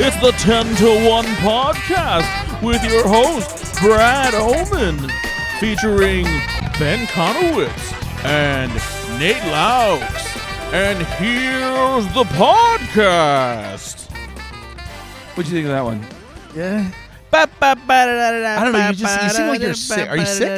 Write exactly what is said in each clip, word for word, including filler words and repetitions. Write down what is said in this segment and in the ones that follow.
It's the ten to one podcast with your host, Brad Oman, featuring Ben Conowitz and Nate Laux. And here's the podcast. What'd you think of that one? Yeah. I don't know, you just- you seem like you're sick. Are you sick?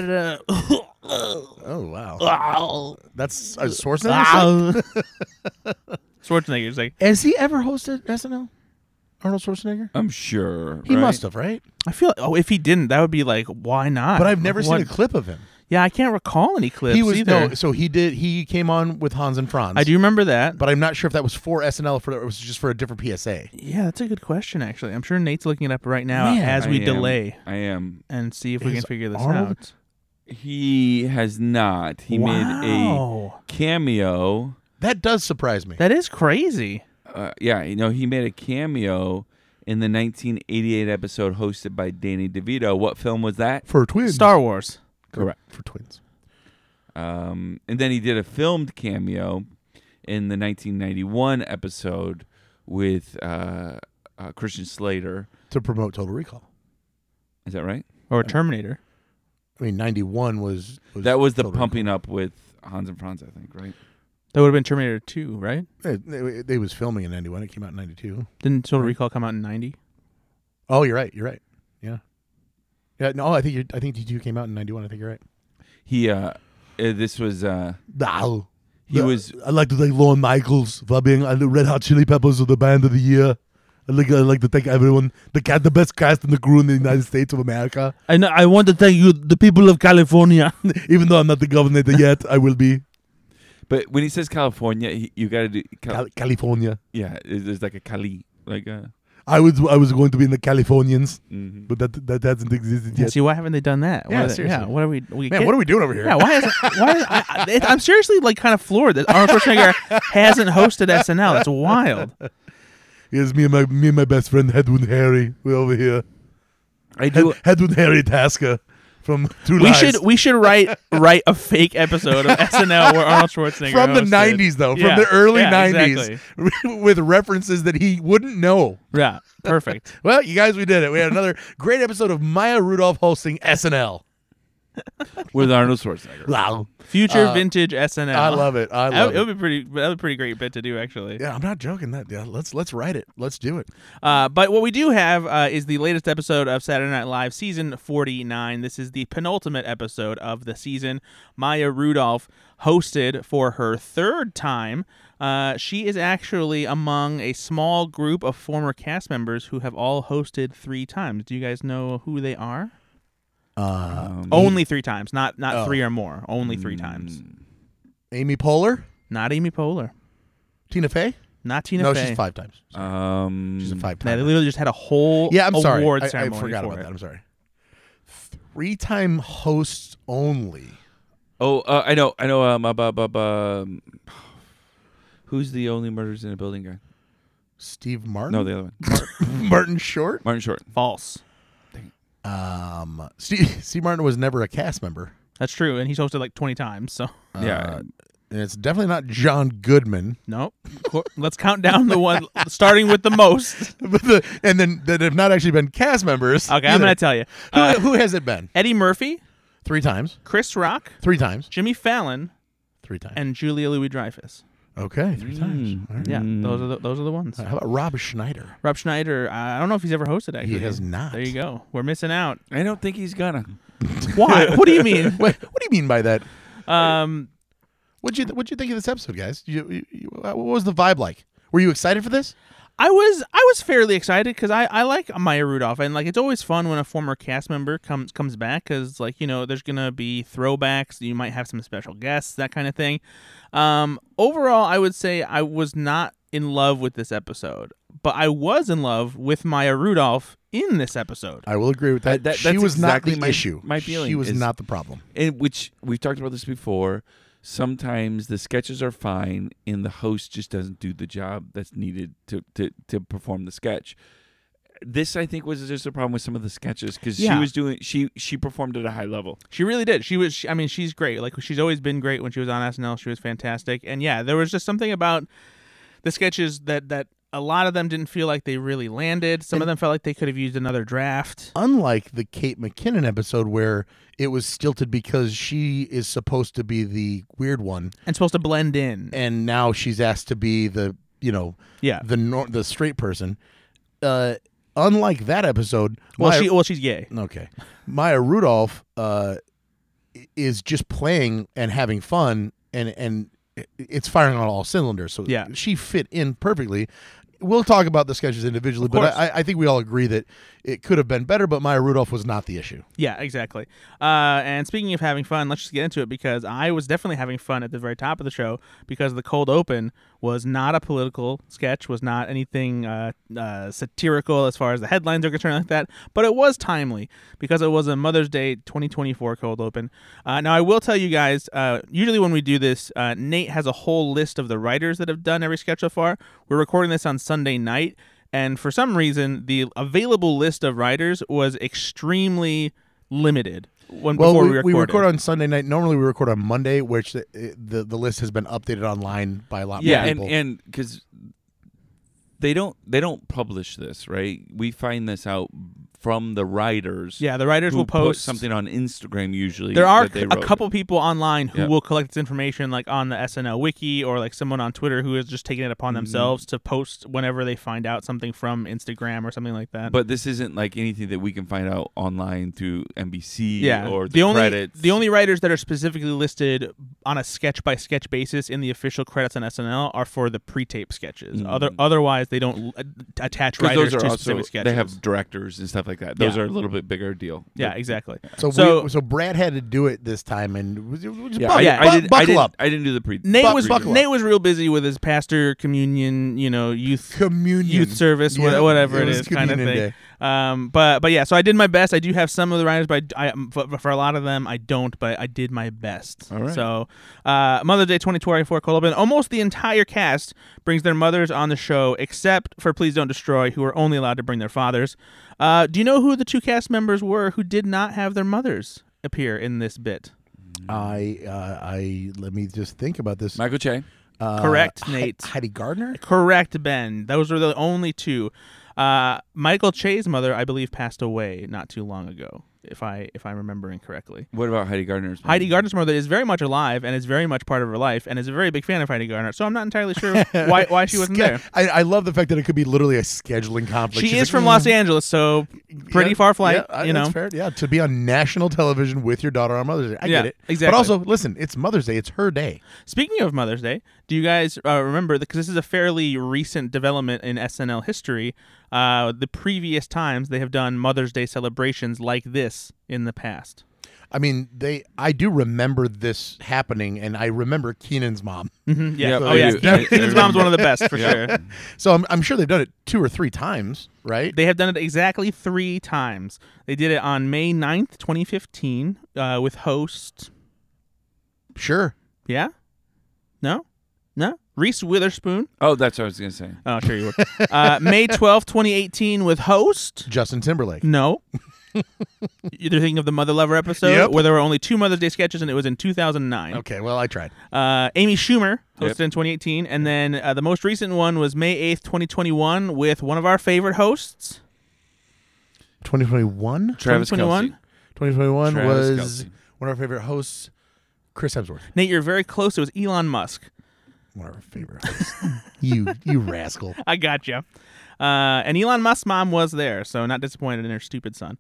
Oh, wow. That's a Schwarzenegger. Schwarzenegger's like, Has he ever hosted S N L? Arnold Schwarzenegger? I'm sure. He right? must have, right? I feel, oh, if he didn't, that would be like, why not? But I've never What- seen a clip of him. Yeah, I can't recall any clips He was either. no, so he did. He came on with Hans and Franz. I do remember that. but I'm not sure if that was for S N L or for, it was just for a different P S A. Yeah, that's a good question, actually. I'm sure Nate's looking it up right now Man, as I we am. delay I am. and see if we Is can figure this Arnold- out. He has not. He made a Wow. cameo. That does surprise me. That is crazy. Uh, yeah, you know, he made a cameo in the nineteen eighty-eight episode hosted by Danny DeVito. What film was that? For twins. Star Wars. Correct. For twins. Um, and then he did a filmed cameo in the nineteen ninety-one episode with uh, uh, Christian Slater. To promote Total Recall. Is that right? Or Terminator. I mean, ninety-one was. was That was the Total pumping up with Hans and Franz, I think, right? That would have been Terminator two, right? Recall. They, they was filming in ninety-one. It came out in ninety-two. Didn't Total Recall come out in ninety? Oh, you're right. You're right. Yeah. Yeah. No, I think you're, I think T two came out in ninety-one. I think you're right. He, uh, uh, this was, uh, No. he was, I'd like to thank Lorne Michaels for being uh, the Red Hot Chili Peppers of the band of the year. I'd like, I'd like to thank everyone, the cat, the best cast and the crew in the United States of America. I know, I want to thank you, the people of California. Even though I'm not the governor yet, I will be. but when he says California, he, you got to do, Cal- Cal- California. yeah, there's like a Cali, like a, I was I was going to be in the Californians, mhm. but that that hasn't existed Yeah, yet. see, why haven't they done that? Yeah, Why- seriously. Yeah, what are we? we Man, get- what are we doing over here? Yeah, why is why? Is, I, I, it, I'm seriously like kind of floored that Arnold Schwarzenegger hasn't hosted S N L. That's wild. Here's me and my me and my best friend Hedwin Harry. We're over here. I do, Hed- Hedwin Harry Tasker from Two We Lives. should we should write write a fake episode of S N L where Arnold Schwarzenegger from the hosted. nineties though, Yeah, from the early yeah, nineties, exactly. with references that he wouldn't know. Yeah, perfect. Well, you guys, we did it. We had another great episode of Maya Rudolph hosting S N L. with Arnold Schwarzenegger. Wow, Future Uh, vintage S N L. I love it. I That, love it it. would be pretty. That would be a pretty great bit to do, actually. Yeah, I'm not joking. That yeah, let's let's write it. Let's do it. Uh, but what we do have uh, is the latest episode of Saturday Night Live, season forty-nine. This is the penultimate episode of the season. Maya Rudolph hosted for her third time. Uh, she is actually among a small group of former cast members who have all hosted three times. Do you guys know who they are? Uh, Um, Only three times, not not Oh. three or more. Only three times. mm, Amy Poehler, Not Amy Poehler. Tina Fey. Not Tina no, Fey. she's five times. Um, She's a five Nah, they time. literally just had a whole Yeah, I'm sorry. award I, I ceremony forgot for about it. that. I'm sorry. Three time hosts only. Oh, uh, I know, I know. Um, uh, bu- bu- bu- um, who's the only murders in a building guy? Steve Martin. No, the other one, Martin Short. Martin Short. False. Um, Steve, Steve Martin was never a cast member. That's true, and he's hosted like twenty times. So Yeah. Uh, and it's definitely not John Goodman. nope. Co- Let's count down the one starting with the most. But the, and then that have not actually been cast members. Okay, I'm either. gonna tell you. Who, Uh, who has it been? Eddie Murphy, Three times. Chris Rock, Three times. Jimmy Fallon, Three times. and Julia Louis-Dreyfus. Okay, three times. Mm. All right. Yeah, Mm. those are the, those are the ones. How about Rob Schneider? Rob Schneider. I don't know if he's ever hosted. Actually, He has not. There you go. We're missing out. I don't think he's gonna. Why? What do you mean? What, what do you mean by that? Um, What'd you What'd you think of this episode, guys? You, you, you, what was the vibe like? Were you excited for this? I was I was fairly excited because I, I like Maya Rudolph, and like it's always fun when a former cast member comes comes back because like you know there's gonna be throwbacks, you might have some special guests, that kind of thing. Um, overall, I would say I was not in love with this episode, but I was in love with Maya Rudolph in this episode. I will agree with that. Uh, that- she that's was exactly not the my- issue. my feeling She was is- not the problem. In which we've talked about this before. Sometimes the sketches are fine, and the host just doesn't do the job that's needed to to, to perform the sketch. This, I think, was just a problem with some of the sketches because Yeah. she was doing she she performed at a high level. She really did. She was. She, I mean, she's great. Like she's always been great when she was on S N L. She was fantastic. And yeah, there was just something about the sketches that that a lot of them didn't feel like they really landed. Some And- of them felt like they could have used another draft. Unlike the Kate McKinnon episode where it was stilted because she is supposed to be the weird one, And supposed to blend in. and now she's asked to be the you know Yeah. the nor- the straight person. Uh, unlike that episode, Well, Maya- she well she's gay. okay, Maya Rudolph uh, is just playing and having fun, and and it's firing on all cylinders. So Yeah. she fit in perfectly. We'll talk about the sketches individually, but course. I, I think we all agree that it could have been better, but Maya Rudolph was not the issue. Yeah, exactly. Uh, and speaking of having fun, let's just get into it because I was definitely having fun at the very top of the show because the cold open was not a political sketch, was not anything uh, uh, satirical as far as the headlines are concerned like that, but it was timely because it was a Mother's Day twenty twenty-four cold open. Uh, now, I will tell you guys, uh, usually when we do this, uh, Nate has a whole list of the writers that have done every sketch so far. We're recording this on Sunday night. And for some reason, the available list of writers was extremely limited when Well, before we, we, we recorded. record on Sunday night. Normally, we record on Monday, which the the, the list has been updated online by a lot Yeah, more and people. and because they don't they don't publish this, right? We find this out from the writers. Yeah, the writers who will put post something on Instagram usually. There are that they a wrote. couple people online who Yeah. will collect this information, like on the S N L wiki, or like someone on Twitter who has just taken it upon Mm-hmm. themselves to post whenever they find out something from Instagram or something like that. But this isn't like anything that we can find out online through N B C yeah, or the, only credits. the only writers that are specifically listed on a sketch by sketch basis in the official credits on S N L are for the pre-tape sketches. Mm. Other otherwise, they don't uh, attach 'Cause writers those are to also specific sketches. they have directors and stuff like that. Those Yeah. are a little bit bigger deal. yeah, But- exactly. so, so- we, so Brad had to do it this time, and was, was Yeah, buck- I, yeah, I buck- didn't. buckle I didn't, up. I didn't do the pre. Nate Buck- was buckle up. Nate was real busy with his pastor communion, you know, youth Communion, youth service, wha- Yeah, whatever it was is, kind of Communion thing. Day. Um, but but yeah, so I did my best. I do have some of the writers, but I, I for, for a lot of them I don't. But I did my best. All right. So uh, Mother's Day twenty twenty-four cold open. Almost the entire cast brings their mothers on the show, except for Please Don't Destroy, who are only allowed to bring their fathers. Uh, do you know who the two cast members were who did not have their mothers appear in this bit? I uh, I let me just think about this. Michael Che. Uh, Correct, Hei- Nate. Heidi Gardner. Correct, Ben. Those are the only two. Uh, Michael Che's mother, I believe, passed away not too long ago, if I if I'm remembering correctly. What about Heidi Gardner's? mom? Heidi Gardner's mother is very much alive and is very much part of her life and is a very big fan of Heidi Gardner. So I'm not entirely sure why why she wasn't Ske- there. I, I love the fact that it could be literally a scheduling conflict. She She's is like, from "Mm, Los Angeles, so pretty yeah, far flight. yeah, I- you know, that's fair. Yeah, to be on national television with your daughter on Mother's Day. I Yeah, get it. exactly. But also, listen, it's Mother's Day. It's her day. Speaking of Mother's Day, do you guys uh, remember, because this is a fairly recent development in S N L history, uh, the previous times they have done Mother's Day celebrations like this in the past? I mean, they. I do remember this happening, and I remember Keenan's mom. Mm-hmm, yeah. Yeah, oh, I yeah. do. Keenan- I- Keenan's I mom's one of the best, for Yeah. sure. So I'm, I'm sure they've done it two or three times, right? They have done it exactly three times. They did it on May ninth, twenty fifteen, uh, with host... Sure. Yeah? No? No? Reese Witherspoon. Oh, that's what I was gonna say. Oh, sure you would. uh, May twelfth, twenty eighteen, with host. Justin Timberlake. No. You're thinking of the Mother Lover episode Yep. where there were only two Mother's Day sketches, and it was in two thousand nine. Okay, well, I tried. Uh, Amy Schumer hosted Yep. in twenty eighteen, and then uh, the most recent one was May eighth, twenty twenty-one, with one of our favorite hosts. twenty twenty-one? Travis twenty twenty-one? Kelce. twenty twenty-one Travis was Kelce. one of our favorite hosts, Chris Hemsworth. Nate, you're very close. It was Elon Musk. One of our favorite hosts. you, you rascal. I got you. Uh, and Elon Musk's mom was there, so not disappointed in her stupid son.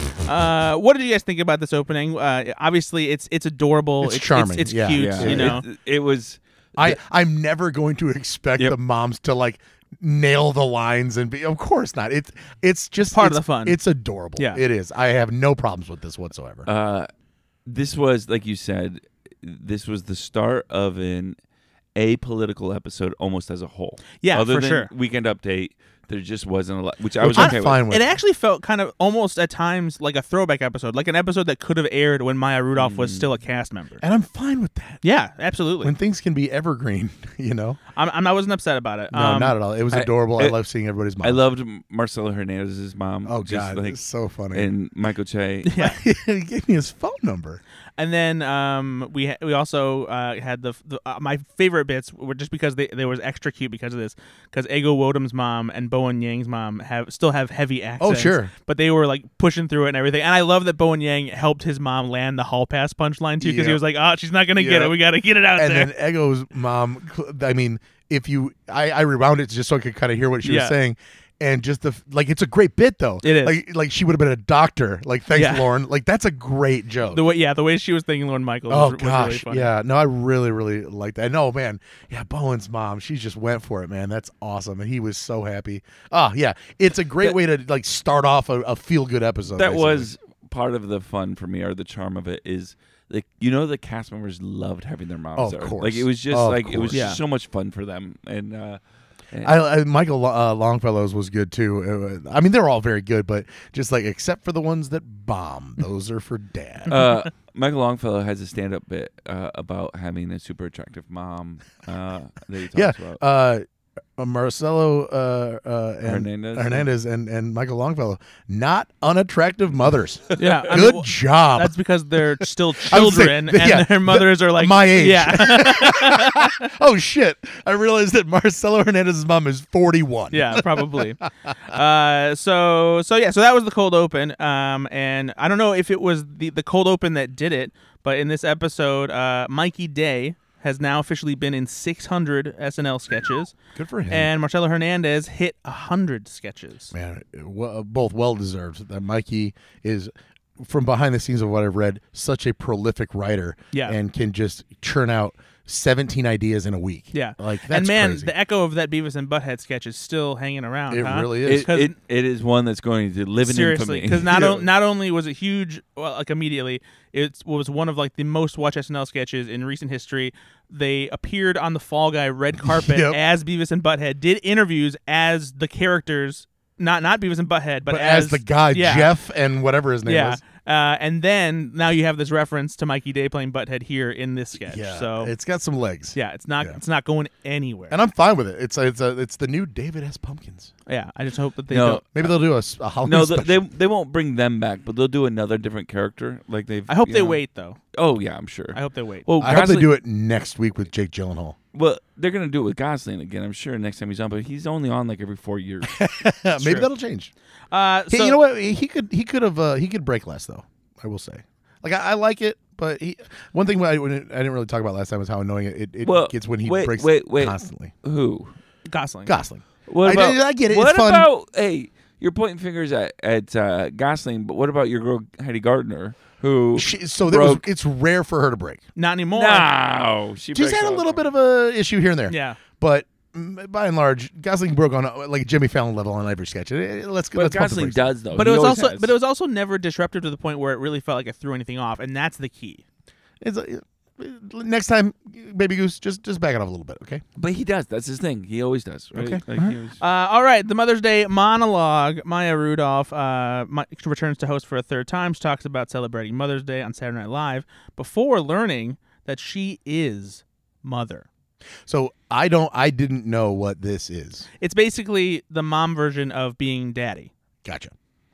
uh, what did you guys think about this opening? Uh, obviously, it's it's adorable. It's charming, It's, yeah. cute. Yeah, You know. it, it was. I, I'm never going to expect Yep. the moms to like nail the lines and be. Of course not. It's it's just Part of it's- the fun. It's adorable. Yeah. It is. I have no problems with this whatsoever. Uh, this was like you said. This was the start of an apolitical episode, almost as a whole. Yeah, Other for than sure. Weekend Update, there just wasn't a lot, which I Which was I'm okay fine with. with. It actually felt kind of almost at times like a throwback episode, like an episode that could have aired when Maya Rudolph was still a cast member. And I'm fine with that. Yeah, absolutely. When things can be evergreen, you know? I'm, I'm, I wasn't upset about it. No, Um, not at all. It was I- adorable. I, it- love seeing everybody's mom. I loved Marcelo Hernandez's mom. Oh, just God. like, It's so funny. and Michael Che. Yeah. He gave me his phone number. And then um, we ha- we also uh, had the, the uh, my favorite bits were just because they, they was extra cute because of this, because Ego Wodom's mom and Bowen Yang's mom have still have heavy accents. Oh, sure. But they were like pushing through it and everything. And I love that Bowen Yang helped his mom land the hall pass punchline too, because he Yep. was like, "Oh, she's not gonna get Yep. it. We gotta get it out And there." then Ego's mom, I mean, if you, I, I rewound it just so I could kind of hear what she Yeah. was saying. And just the, like, it's a great bit, though. It is. Like, like she would have been a doctor. Like, thanks, Yeah. Lauren. Like, that's a great joke. the way, yeah, the way she was thinking Lorne Michaels. Oh was, was really gosh, funny. yeah. No, I really, really like that. No, man, yeah. Bowen's mom, she just went for it, man. That's awesome, and he was so happy. Oh yeah, it's a great That- way to like start off a, a feel good episode. That basically. was part of the fun for me, or the charm of it is like, you know, the cast members loved having their moms Oh, of there. course. Like it was just Of like it was course. Yeah. just so much fun for them, and uh, and I, I Michael uh, Longfellow's was good too. Uh, I mean, they're all very good, but just like except for the ones that bomb, those are for dad. uh, Michael Longfellow has a stand-up bit uh, about having a super attractive mom uh, that he talks yeah, about. uh, Marcelo uh, uh, and Hernandez. Hernandez and, and Michael Longfellow, not unattractive mothers. Yeah, I mean, Good well, job. That's because they're still I was saying, children, and yeah, their mothers are like my age. Yeah, Oh shit! I realized that Marcelo Hernandez's mom is forty-one. yeah, probably. uh, so so yeah, so that was the cold open. Um, and I don't know if it was the the cold open that did it, but in this episode, uh, Mikey Day has now officially been in six hundred S N L sketches, Good for him. and Marcelo Hernandez hit one hundred sketches. Man, well, both well deserved. That Mikey is, from behind the scenes of what I've read, such a prolific writer. Yeah. and can just churn out seventeen ideas in a week. Yeah, like that's and man, crazy. the echo of that Beavis and Butthead sketch is still hanging around. It huh? really is. It, 'Cause- it, it is one that's going to live in Seriously, infamy. because not Yeah. o- not only was it huge, well, like immediately, it was one of like the most watched S N L sketches in recent history. They appeared on the Fall Guy red carpet Yep. as Beavis and Butthead, did interviews as the characters, not not Beavis and Butthead, but, but as, the guy yeah, Jeff and whatever his name yeah. was. Uh, and then now you have this reference to Mikey Day playing Butthead here in this sketch. Yeah, so it's got some legs. yeah, it's not Yeah. it's not going anywhere. And I'm fine with it. It's a, it's a, it's the new David S. Pumpkins. yeah, I just hope that they No. don't. Maybe they'll do a, s- a Halloween no, special. th- they they won't bring them back, but they'll do another different character. Like they've. I hope you they know. wait though. Oh yeah, I'm sure. I hope they wait. well, I hope they Gosling- do it next week with Jake Gyllenhaal. Well, they're gonna do it with Gosling again. I'm sure next time he's on, but he's only on like every four years. Maybe true. that'll change. Uh, Hey, so, you know what? He could he could have uh, he could break less though. I will say, like I, I like it, but he, one thing I, I didn't really talk about last time was how annoying it, it Well, gets when he wait, breaks wait, wait. constantly. Who? Gosling. Gosling. What I- about? I get it, What it's fun. about? Hey, you're pointing fingers at at uh, Gosling, but what about your girl Heidi Gardner, who? She, so there was, broke- it's rare for her to break. Not anymore. No, she She's breaks had a all little the bit of a issue here and there. Yeah. but mm, by and large, Gosling broke on uh, like Jimmy Fallon level on every sketch. Eh, Let's go. But let's pump the Gosling brakes. does though. But He it was always also has. but it was also never disruptive to the point where it really felt like it threw anything off, and that's the key. It's, uh, next time, Baby Goose, just just back it off a little bit, okay? But he does. That's his thing. He always does. Right? Okay. Like, he always- Uh, all right, the Mother's Day monologue. Maya Rudolph uh, Mi- returns to host for a third time. She talks about celebrating Mother's Day on Saturday Night Live before learning that she is mother. So I don't, I didn't know what this is. It's basically the mom version of being daddy. Gotcha.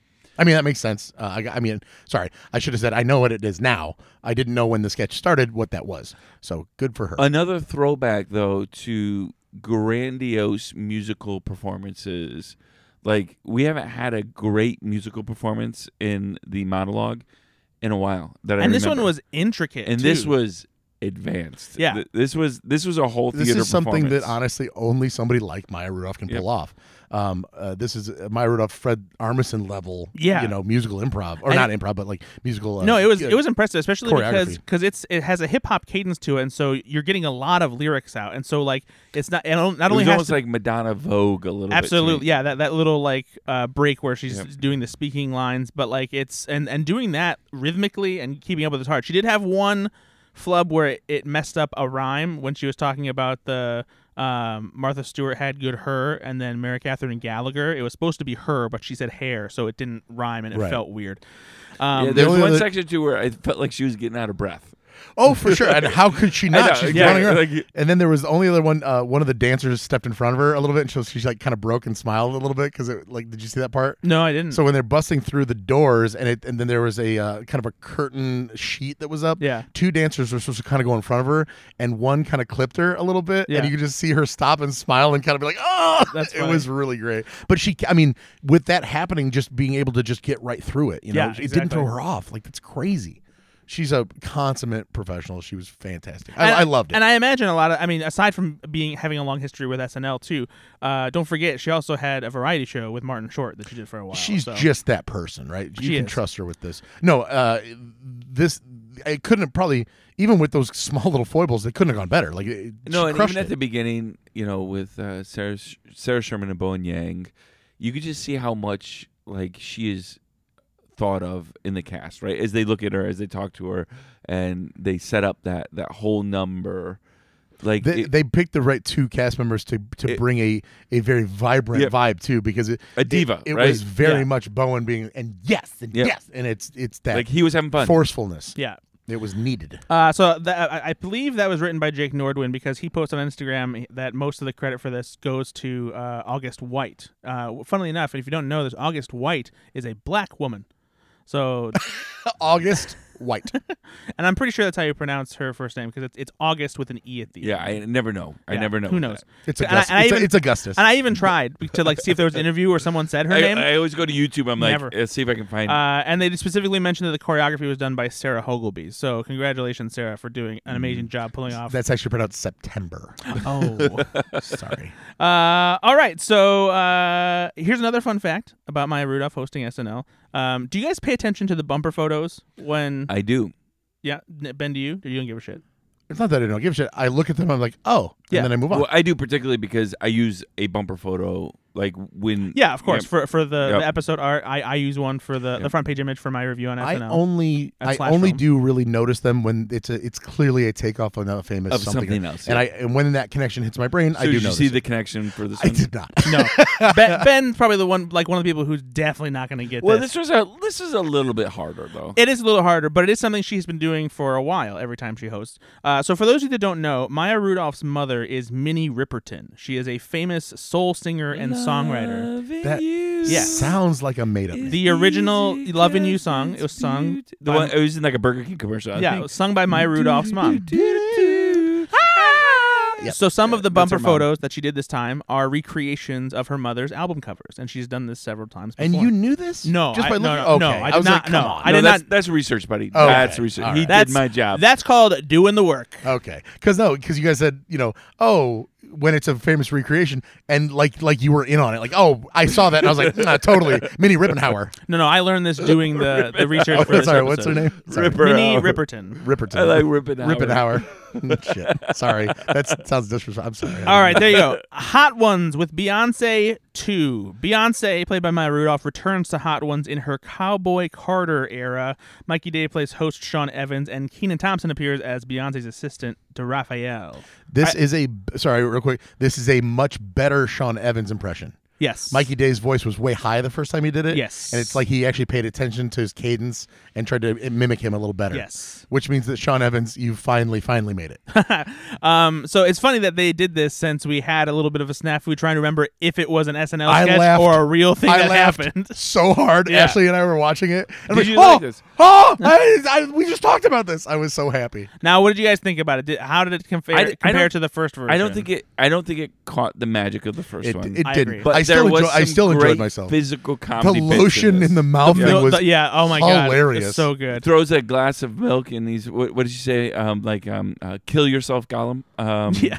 I mean, that makes sense. Uh, I, I mean, sorry, I should have said I know what it is now. I didn't know when the sketch started what that was. So good for her. Another throwback though to grandiose musical performances. Like we haven't had a great musical performance in the monologue in a while. That I And this one remember. was intricate. and too. this was advanced. Yeah. Th- this was this was a whole This theater is something that performance. honestly only somebody like Maya Rudolph can Yep. pull off. Um, uh, this is uh, Maya Rudolph, Fred Armisen level, Yeah. you know, musical improv or And- not improv, but like musical. Uh, No, it was uh, it was impressive, especially because choreography. because it's it has a hip hop cadence to it, and so you're getting a lot of lyrics out, and so like it's not and not It only was has almost to, like Madonna Vogue a little bit. to absolutely me. yeah that that little like uh, break where she's Yep. doing the speaking lines, but like it's and and doing that rhythmically and keeping up with his heart. She did have one flub where it, it messed up a rhyme when she was talking about the Um, Martha Stewart had good her, and then Mary Catherine Gallagher. It was supposed to be her, but she said hair, so it didn't rhyme and it Right. felt weird. Um, yeah, there was only one other- section too where I felt like she was getting out of breath. Oh, for sure. And how could she I not? know, She's yeah, running around. like- and then there was the only other one. Uh, one of the dancers stepped in front of her a little bit, and she, was, she like kind of broke and smiled a little bit because it like. Did you see that part? no, I didn't. So when they're busting through the doors, and it and then there was a uh, kind of a curtain sheet that was up. Yeah. Two dancers were supposed to kind of go in front of her, and one kind of clipped her a little bit, Yeah. and you could just see her stop and smile and kind of be like, "Oh!" That's it funny. was really great. But she, I mean, with that happening, just being able to just get right through it, you know, Yeah, it didn't throw exactly. her off. Like that's crazy. She's a consummate professional. She was fantastic. I, And- I loved it. And I imagine a lot of, I mean, aside from being having a long history with S N L too, uh, don't forget she also had a variety show with Martin Short that she did for a while. She's so. just that person, right? You She can is. trust her with this. No, uh, this I couldn't have probably even with those small little foibles, they couldn't have gone better. Like it, No, she and crushed even at it. the beginning, you know, with uh, Sarah Sh- Sarah Sherman and Bowen Yang, you could just see how much like she is thought of in the cast, right? As they look at her, as they talk to her, and they set up that that whole number. Like They, it- they picked the right two cast members to to It- bring a, a very vibrant Yep. vibe too, because it A diva, It, it right? was very Yeah. much Bowen being and yes and Yep. yes, and it's it's that like he was having fun. forcefulness. Yeah. It was needed. Uh, so that, I, I believe that was written by Jake Nordwin because he posted on Instagram that most of the credit for this goes to uh, August White. Uh, funnily enough, if you don't know this, August White is a black woman. So, August White. and I'm pretty sure that's how you pronounce her first name because it's, it's August with an E at the Yeah, end. I never know. I Yeah, never know. Who with knows? that. It's And I- Augustus. and I it's, even- it's Augustus. And I even tried to like see if there was an interview where someone said her I, name. I always go to YouTube. I'm like, Never. let's see if I can find. Uh, and they specifically mentioned that the choreography was done by Sarah Hogleby. So congratulations, Sarah, for doing an amazing job pulling off. That's actually pronounced September. Oh. Sorry. Uh, all right. So uh, here's another fun fact about Maya Rudolph hosting S N L. Um, do you guys pay attention to the bumper photos when? I do. Yeah, Ben, do you? Or you don't give a shit? It's not that I don't give a shit. I look at them. I'm like, oh, Yeah. and then I move on. Well, I do particularly because I use a bumper photo like when. Yeah, of course. Yeah, For for the, Yep. the episode art, I, I use one for the, the Yep. front page image for my review on I S N L. only At I Slash only Film. do really notice them when it's a it's clearly a takeoff on a famous Of something, something else, and yeah. I and when that connection hits my brain, So I do did you notice see it. the connection for this I one? did not. No, ben, Ben's probably the one, like one of the people who's definitely not going to get Well, this. this was a this is a little bit harder though. It is a little harder, but it is something she's been doing for a while every time she hosts. Uh, so for those of you that don't know, Maya Rudolph's mother is Minnie Riperton. She is a famous soul singer and songwriter. That Yeah. sounds like a made up name. The original "Lovin' You" song, it was sung The by- one it was in like a Burger King commercial. I yeah, it think. was sung by Maya Rudolph's mom. Yep. So some of the That's bumper her mom. photos that she did this time are recreations of her mother's album covers, and she's done this several times before. And you knew this? No, just I- by no, looking. no, okay. no, I did was not- like, come no, on. I no, did that's not- that's research, buddy. Okay. That's research. All He right. That's did my job. That's called doing the work. Okay, because no, because you guys said you know, oh, when it's a famous recreation, and like like you were in on it, like oh, I saw that, and I was like, nah, totally, Minnie Rippenhauer. No, no, I learned this doing the, the research Oh, for this sorry, what's her episode. name? Sorry. Ripper. Minnie Hauer. Ripperton. Ripperton. I like Rippenhauer. Rippenhauer. Shit. Sorry, that sounds disrespectful. I'm sorry. All right, there you go. Hot Ones with Beyonce two. Beyonce, played by Maya Rudolph, returns to Hot Ones in her Cowboy Carter era. Mikey Day plays host Sean Evans, and Kenan Thompson appears as Beyonce's assistant to Raphael. This I- is a sorry, real quick. This is a much better Sean Evans impression. Yes. Mikey Day's voice was way high the first time he did it. Yes. And it's like he actually paid attention to his cadence and tried to mimic him a little better. Yes. Which means that Sean Evans, you finally, finally made it. um, so it's funny that they did this since we had a little bit of a snafu trying to remember if it was an S N L I sketch laughed. or a real thing I that laughed happened. so hard. Yeah. Ashley and I were watching it. And Did like, you oh, like this? Oh, I, I, we just talked about this. I was so happy. Now, what did you guys think about it? Did, how did it compare, I- I compare don't- to the first version? I don't think it. I don't think it caught the magic of the first It, one. it I didn't. agree. but I still, there was enjoy, I some still enjoyed great myself. Physical The comedy. bits lotion this. in the mouth The- thing the- was yeah, oh my god, hilarious. it's so good. Throws a glass of milk and he's what, what did you say? Um, like um, uh, kill yourself, Gollum. Um, Yeah,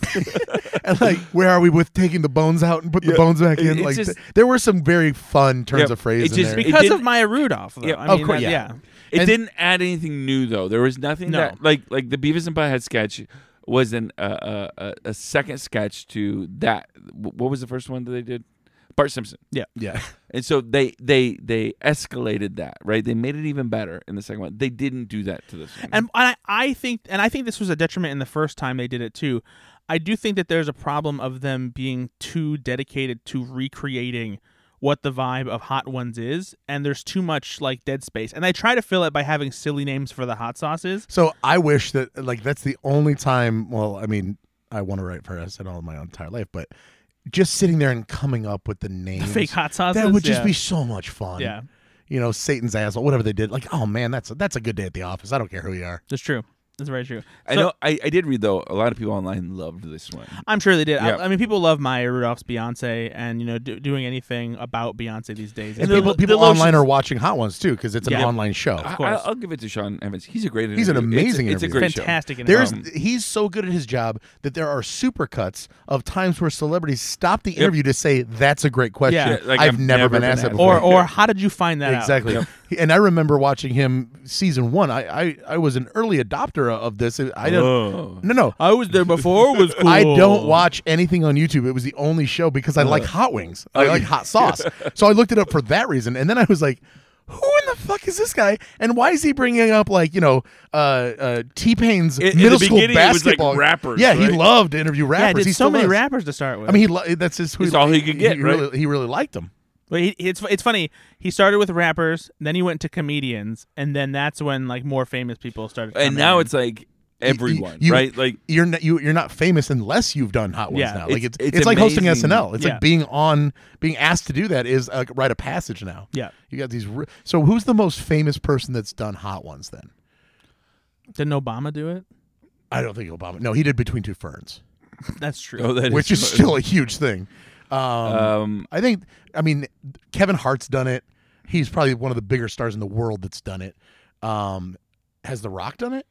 and like, where are we with taking the bones out and put the Yeah. bones back It- in? it's Like, just- th- there were some very fun turns Yeah, of phrase it in just- there. it because didn't- of Maya Rudolph. Though. Yeah, I of mean, course, that- yeah. It And- didn't add anything new though. There was nothing No. that like like the Beavis and Butthead sketch was an uh, uh, uh, a second sketch to that. wh- What was the first one that they did? Bart Simpson. yeah. And so they they they escalated that, right? They made it even better in the second one. They didn't do that to this one. And I, I think, and I think this was a detriment in the first time they did it too. I do think that there's a problem of them being too dedicated to recreating what the vibe of Hot Ones is, and there's too much like dead space. And they try to fill it by having silly names for the hot sauces. So I wish that like that's the only time. Well, I mean, I want to write for S N L my entire life, but just sitting there and coming up with the names, The fake hot sauces. that would just yeah. be so much fun. Yeah, You know, Satan's asshole, whatever they did. Like, oh man, that's a, that's a good day at the office. I don't care who you are. that's true. That's very true. I So- know. I, I did read though. A lot of people online loved this one. I'm sure they did. Yeah. I, I mean, people love Maya Rudolph's Beyonce, and you know, do, doing anything about Beyonce these days. And the- people, the people lotions- online are watching Hot Ones too because it's an Yeah. online show. I, course. I'll give it to Sean Evans. He's a great. He's an interview. amazing It's, a- it's a interviewer. great show. Fantastic. in There's it. he's so good at his job that there are supercuts of times where celebrities stop the interview to say that's a great question. Yeah. Yeah, like, I've, I've never, never been been asked that asked before. or or how did you find that out? Exactly. And I remember watching him season one. I, I, I was an early adopter of this. I don't. Oh. No, no. I was there before. It was cool. I don't watch anything on YouTube. It was the only show because I like hot wings. I like hot sauce. So I looked it up for that reason. And then I was like, who in the fuck is this guy? And why is he bringing up like, you know, uh, uh, T-Pain's In- in middle the school beginning, it was, like, basketball? rappers, Yeah, he right? loved to interview rappers. Yeah, I did he so still many does. rappers to start with. I mean, he lo- that's just who It's all he could get, he right? Really, he really liked them. But he, it's it's funny. He started with rappers, then he went to comedians, and then that's when like more famous people started. And coming now in. it's like everyone, you- right? Like You're not you, you're not famous unless you've done Hot Ones Yeah, now. Like it's- it's it's it's, like hosting amazing. S N L. It's Yeah. like being on being asked to do that is a rite of passage now. yeah. You got these. Re- so who's the most famous person that's done Hot Ones then? Didn't Obama do it? I don't think Obama. No, he did Between Two Ferns, That's true. oh, that which is still a huge thing. Um, Um, I think. I mean, Kevin Hart's done it. He's probably one of the bigger stars in the world that's done it. Um, has The Rock done it?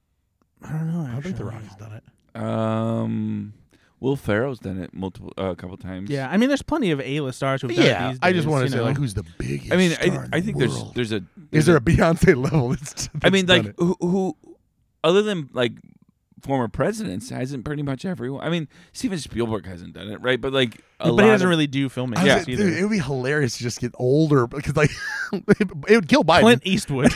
I don't know. I don't think The actually. Rock has done it. um, Will Ferrell's done it multiple, uh, a couple times. Yeah, I mean, there's plenty of A-list stars who've done it Yeah, these I just days, want you to say know? like who's the biggest. I mean, star I, in I the think there's world? there's a Is there's there a Beyonce level? That's, I mean, that's like done who, who, other than like former presidents, hasn't pretty much everyone. I mean, Steven Spielberg hasn't done it, right? But like, a but lot he doesn't of, really do filming. it? I was Yeah. like, either. dude, it would be hilarious to just get older because like it would kill Biden. Clint Eastwood.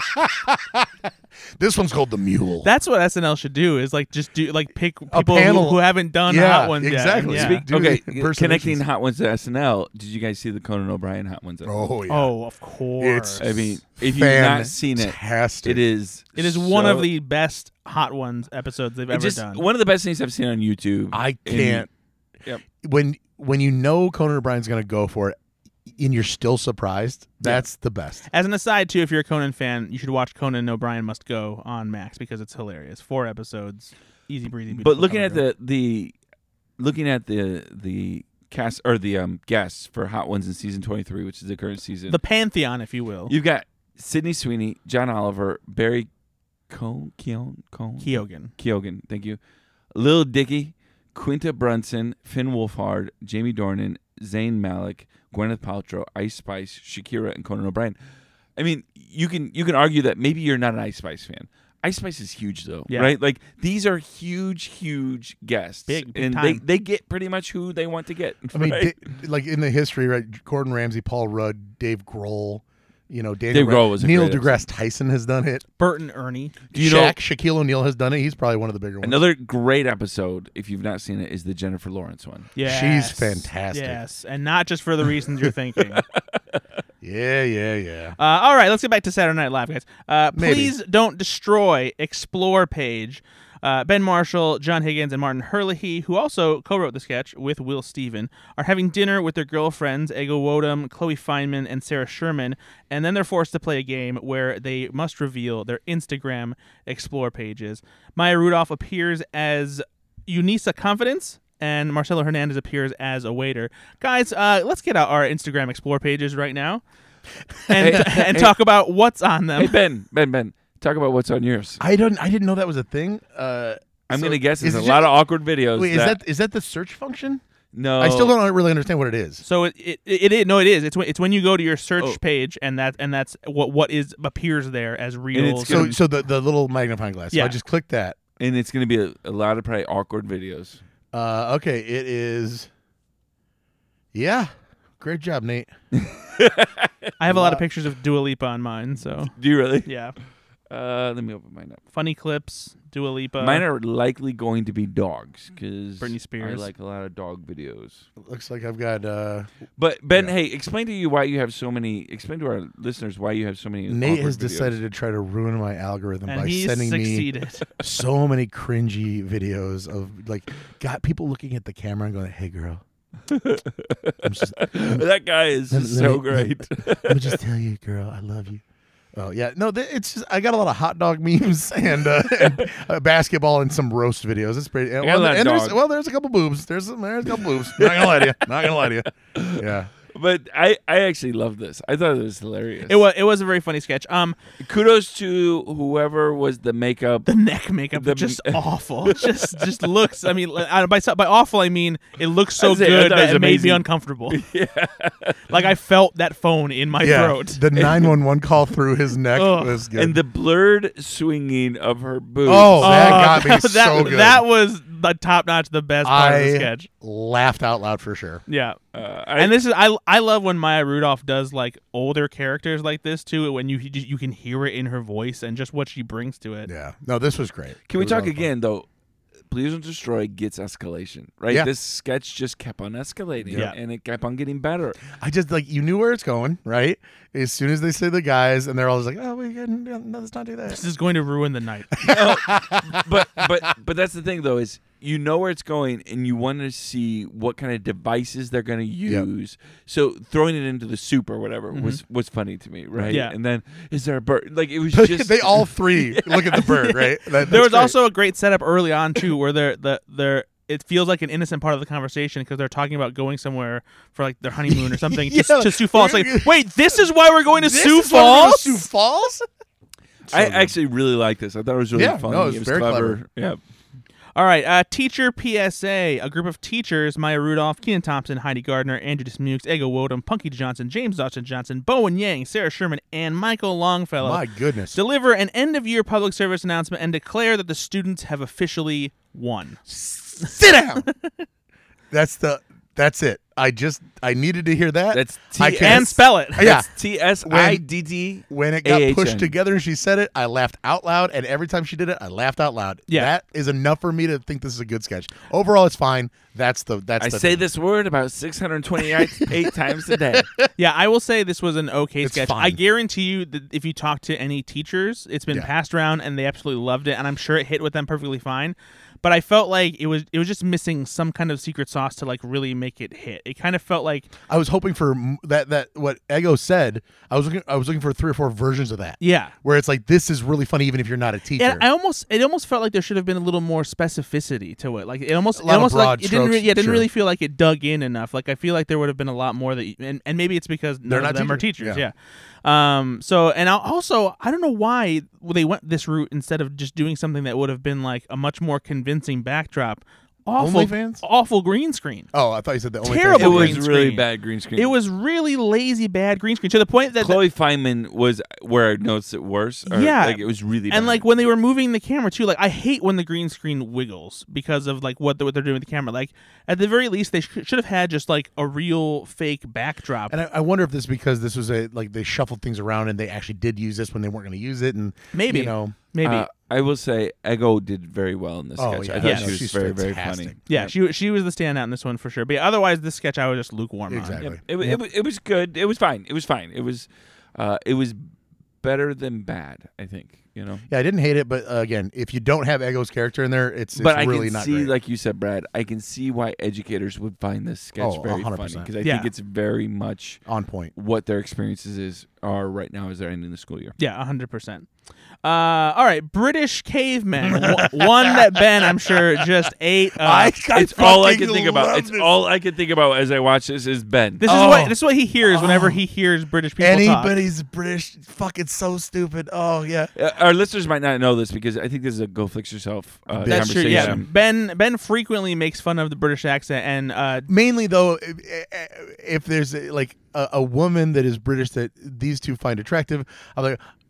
This one's called The Mule. That's what S N L should do. Is like just do like pick people panel. who, who haven't done Yeah, Hot Ones exactly. yet. Yeah. Speak- do okay, the impersonations. connecting Hot Ones to S N L. Did you guys see the Conan O'Brien Hot Ones? oh yeah. Oh, of course. I mean, if you've not seen it, Fantastic. it is. it is one of so- the best Hot Ones episodes they've it ever just done. one of the best things I've seen on YouTube. I And- can't. Yep. When when you know Conan O'Brien's going to go for it, and you're still surprised, that's the best. As an aside, too, if you're a Conan fan, you should watch Conan O'Brien Must Go on Max because it's hilarious. Four episodes, easy breezy. But beautiful looking at cover. the the looking at the the cast or the um guests for Hot Ones in season twenty-three, which is the current season, the pantheon, if you will, you've got Sydney Sweeney, John Oliver, Barry Cohn, Keoghan, Cohn, Keoghan. Keoghan, thank you, Lil Dicky, Quinta Brunson, Finn Wolfhard, Jamie Dornan, Zayn Malik, Gwyneth Paltrow, Ice Spice, Shakira, and Conan O'Brien. I mean, you can you can argue that maybe you're not an Ice Spice fan. Ice Spice is huge, though, Yeah. right? Like these are huge, huge guests, Big, big and time. they they get pretty much who they want to get. I mean, right? di- like in the history, right? Gordon Ramsay, Paul Rudd, Dave Grohl, you know, Daniel Dave Grohl was a Neil great deGrasse Tyson has done it. Burton Ernie. Do you Shaq, Shaquille O'Neal has done it. He's probably one of the bigger ones. Another great episode, if you've not seen it, is the Jennifer Lawrence one. Yes. She's fantastic. Yes, and not just for the reasons you're thinking. Yeah, yeah, yeah. Uh, all right, let's get back to Saturday Night Live, guys. Uh, Maybe. please don't destroy Explore page. Uh, Ben Marshall, John Higgins, and Martin Herlihy, who also co-wrote the sketch with Will Steven, are having dinner with their girlfriends, Ego Wodum, Chloe Feynman, and Sarah Sherman, and then they're forced to play a game where they must reveal their Instagram Explore pages. Maya Rudolph appears as Unisa Confidence, and Marcelo Hernandez appears as a waiter. Guys, uh, let's get out our Instagram Explore pages right now and, Hey, and hey. talk about what's on them. Hey Ben, Ben, Ben, talk about what's on yours. I don't. I didn't know that was a thing. Uh, I'm so gonna guess is there's a it lot just- of awkward videos. Wait, is that, that is that the search function? no? I still don't really understand what it is. So it it, it is no it is it's when, it's when you go to your search Oh. page and that and that's what what is appears there as real. it's So, gonna- so the the little magnifying glass. So Yeah. I just click that. and it's gonna be a, a lot of probably awkward videos. Uh, okay, it is. Yeah, great job, Nate. I have a lot of pictures of Dua Lipa on mine. So Do you really? yeah, Uh, let me open mine up. Funny clips, Dua Lipa. Mine are likely going to be dogs because Britney Spears. I like a lot of dog videos. Looks like I've got uh, But Ben, Yeah. hey, explain to you why you have so many. Explain to our listeners why you have so many. Nate awkward has videos. decided to try to ruin my algorithm and by he sending me succeeded. so many cringy videos of like got people looking at the camera and going, "Hey, girl." I'm just, That guy is Let- just let so me- great. Let me just tell you, girl, I love you. Oh yeah, no, th- it's just I got a lot of hot dog memes and, uh, and uh, basketball and some roast videos. It's pretty. And, got a well, lot of and there's, dog. well, there's a couple boobs. There's some, there's a couple boobs. Not gonna lie to you. Not gonna lie to you. Yeah. But I, I actually love this. I thought it was hilarious. It was it was a very funny sketch. Um, Kudos to whoever was the makeup. the neck makeup The- was just awful. It just just looks. I mean, uh, by by awful I mean it looks so I'd say- I good thought it that was it made me amazing. uncomfortable. Yeah. Like I felt that phone in my yeah. throat. The nine one one call through his neck Ugh. was good. And the blurred swinging of her boobs. Oh, that got me that, so good. That was the top notch, the best part of the I sketch. laughed out loud for sure. Yeah. Uh, I, And this is I I love when Maya Rudolph does like older characters like this too. When you you can hear it in her voice and just what she brings to it. Yeah. No, this was great. Can It we was a lot talk of fun. again though? Please Don't Destroy gets escalation, right? Yeah. This sketch just kept on escalating, Yeah. and it kept on getting better. I just like you knew where it's going, right? As soon as they say the guys, and they're all just like, "Oh, we can no, let's not do that." This is going to ruin the night. but but but that's the thing though is you know where it's going and you want to see what kind of devices they're going to use. So throwing it into the soup or whatever was was funny to me, right? Yeah. And then is there a bird? Like it was just they all three look at the bird, right? That- There that's was great. also a great setup early on too, where they're the they're. It feels like an innocent part of the conversation because they're talking about going somewhere for like their honeymoon or something Yeah. to, to Sioux Falls. Like, wait, this is why we're going to This Sioux is why we're going to Falls. Sioux Falls. I So good. actually really liked this. I thought it was really Yeah, funny. no, it was very clever. Yeah. All right, uh, teacher P S A. A group of teachers: Maya Rudolph, Keenan Thompson, Heidi Gardner, Andrew Dismukes, Ego Wodum, Punky Johnson, James Dawson Johnson, Bowen Yang, Sarah Sherman, and Michael Longfellow My goodness. deliver an end-of-year public service announcement and declare that the students have officially won. Sit down. That's the. That's it. I just. I needed to hear that. That's I T- can't- And spell it. Yeah. T S I D D. When it got A H N. pushed together and she said it, I laughed out loud. And every time she did it, I laughed out loud. Yeah. That is enough for me to think this is a good sketch. Overall, it's fine. That's the. That's I the say thing. this word about six hundred twenty-eight times a day. Yeah, I will say this was an okay It's sketch. fine. I guarantee you that if you talk to any teachers, it's been Yeah. passed around and they absolutely loved it, and I'm sure it hit with them perfectly fine. But I felt like it was it was just missing some kind of secret sauce to like really make it hit. It kind of felt like I was hoping for m- that. That what Ego said. I was looking. I was looking for three or four versions of that. yeah. Where it's like this is really funny, even if you're not a teacher. And I almost it almost felt like there should have been a little more specificity to it. Like it almost A it lot of almost broad like it didn't re- strokes, yeah, it didn't sure. really feel like it dug in enough. Like I feel like there would have been a lot more that you, and and maybe it's because none They're of not them are teachers. teachers. Yeah. Yeah. Um. So and I'll also I don't know why they went this route instead of just doing something that would have been like a much more convincing backdrop. Awful, OnlyFans? awful green screen. oh, I thought you said the only Terrible It Thing. was green really screen. bad green screen. It was really lazy, bad green screen to the point that Chloe Feynman was where I noticed it worse. or, Yeah. like it was really bad. and like when they were moving the camera too, like I hate when the green screen wiggles because of like what, the, what they're doing with the camera. Like at the very least, they sh- should have had just like a real fake backdrop. And I, I wonder if this is because this was a like they shuffled things around and they actually did use this when they weren't going to use it, and Maybe. you know, Maybe, Uh, I will say Ego did very well in this oh sketch. yeah, I thought Yeah. she no, was she's very very fantastic. funny. yeah, she she was the standout in this one for sure. But yeah, otherwise, this sketch I was just lukewarm Exactly. on. Yep. It, wa- it, wa- it was good. It was fine. It was fine. It was uh, it was better than bad. I think you know. Yeah, I didn't hate it, but uh, again, if you don't have Ego's character in there, it's, it's But I really can not see, great. like you said, Brad. I can see why educators would find this sketch Oh, very one hundred funny percent. because I Yeah. think it's very much on point. what their experiences is are right now as they're ending the school year. Yeah, a hundred percent. Uh, all right, British cavemen. One- One that Ben, I'm sure, just ate. Up. I It's all I fucking can think about. love It's this. all I can think about as I watch this is Ben. This is Oh. what this is what he hears whenever Oh. he hears British people talk. Anybody's British, fucking so stupid. Oh yeah, Uh, our listeners might not know this because I think this is a go fix yourself uh, That's true. Yeah, conversation. Ben Ben frequently makes fun of the British accent, and uh, mainly though, if, if there's a, like a, a woman that is British that these two find attractive, I'm like,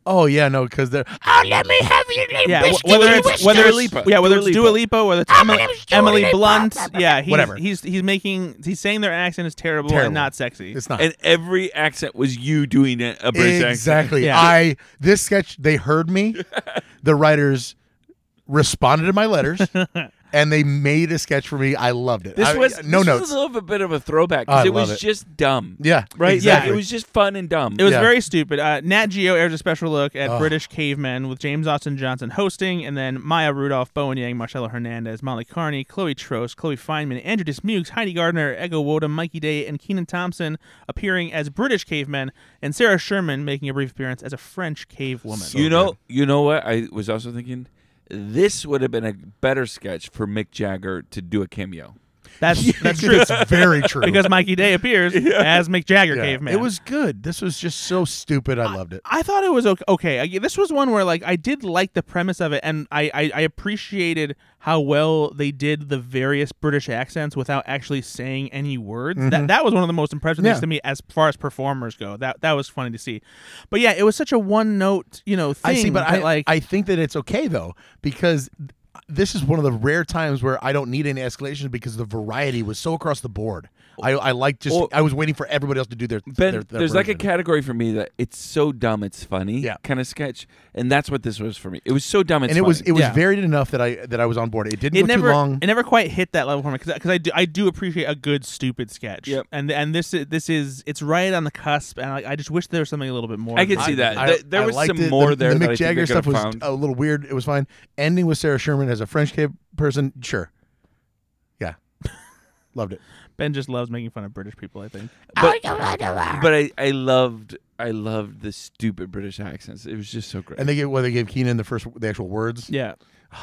Oh yeah, no, because they're. Oh, let me have your name. Yeah, bitch, wh- whether Dua it's whether Dua it's Lipa. yeah, whether Dua it's Dua Lipa, whether it's Oh, my Emily, name's Dua Emily Lipa. Blunt, yeah, he's, Whatever. He's he's making he's saying their accent is terrible, Terrible. and not sexy. It's not. And every accent was you doing a, a British accent. Exactly. Yeah. I this sketch they heard me. The writers responded to my letters, and they made a sketch for me. I loved it. This I- was no this notes. was a little bit of a throwback I because it love was it. just dumb. Yeah, Right? exactly. Yeah, it was just fun and dumb. It was Yeah. very stupid. Uh, Nat Geo airs a special look at Ugh. British cavemen with James Austin Johnson hosting, and then Maya Rudolph, Bowen Yang, Marcelo Hernandez, Molly Carney, Chloe Trost, Chloe Feynman, Andrew Dismukes, Heidi Gardner, Ego Woda, Mikey Day, and Keenan Thompson appearing as British cavemen, and Sarah Sherman making a brief appearance as a French cave woman. you know, you know what? I was also thinking this would have been a better sketch for Mick Jagger to do a cameo. That's that's true. It's very true. Because Mikey Day appears as Mick Jagger Yeah. caveman. It was good. This was just so stupid. I loved it. I thought it was okay. okay. I- This was one where like I did like the premise of it, and I, I, I appreciated how well they did the various British accents without actually saying any words. That that was one of the most impressive Yeah. things to me as far as performers go. That that was funny to see. But yeah, it was such a one note, you know, thing. I see, but that, I like I think that it's okay though because this is one of the rare times where I don't need any escalation because the variety was so across the board. I I like just Or- I was waiting for everybody else to do their Ben, their, their there's like a version. category for me that it's so dumb it's funny Yeah. kind of sketch, and that's what this was for me. It was so dumb it's and it funny. was it was Yeah. varied enough that I that I was on board. It didn't it go never too long. it never quite hit that level for me because I do I do appreciate a good stupid sketch. Yep. And and this is- this is it's right on the cusp, and I, I just wish there was something a little bit more. I can than see that. I- Th- there I was liked some it. more the, there The that Mick I think they Jagger stuff could've was found. a little weird. It was fine. Ending with Sarah Sherman as a French cave person, sure. Yeah, loved it. Ben just loves making fun of British people, I think. But, but I, I loved I loved the stupid British accents. It was just so great. And they gave well, they gave Keenan the first the actual words. Yeah.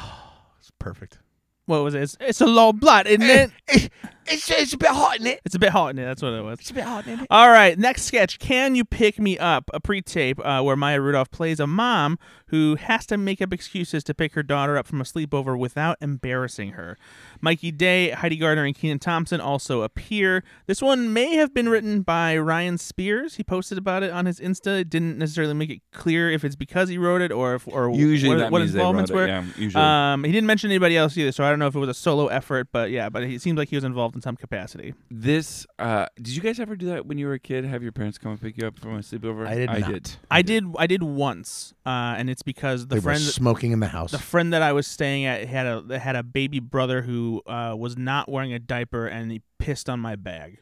It's perfect. What was it? It's, it's a lot of blood, isn't it? It's it's a bit hot in it. It's a bit hot in it. That's what it was. It's a bit hot in it. All right, next sketch. Can You Pick Me Up? A pre-tape uh, where Maya Rudolph plays a mom who has to make up excuses to pick her daughter up from a sleepover without embarrassing her. Mikey Day, Heidi Gardner, and Keenan Thompson also appear. This one may have been written by Ryan Spears. He posted about it on his Insta. It didn't necessarily make it clear if it's because he wrote it or if, or usually what, that what means his they wrote involvements it. were. Yeah, usually. Um, he didn't mention anybody else either, so I don't know if it was a solo effort, but yeah, but it seems like he was involved in some capacity. This uh, did you guys ever do that when you were a kid? Have your parents come and pick you up from a sleepover? I did I not. did. I did. I did once, uh, and it's because the They friend, were smoking in the house. the friend that I was staying at had a had a baby brother who uh, was not wearing a diaper, and he pissed on my bag.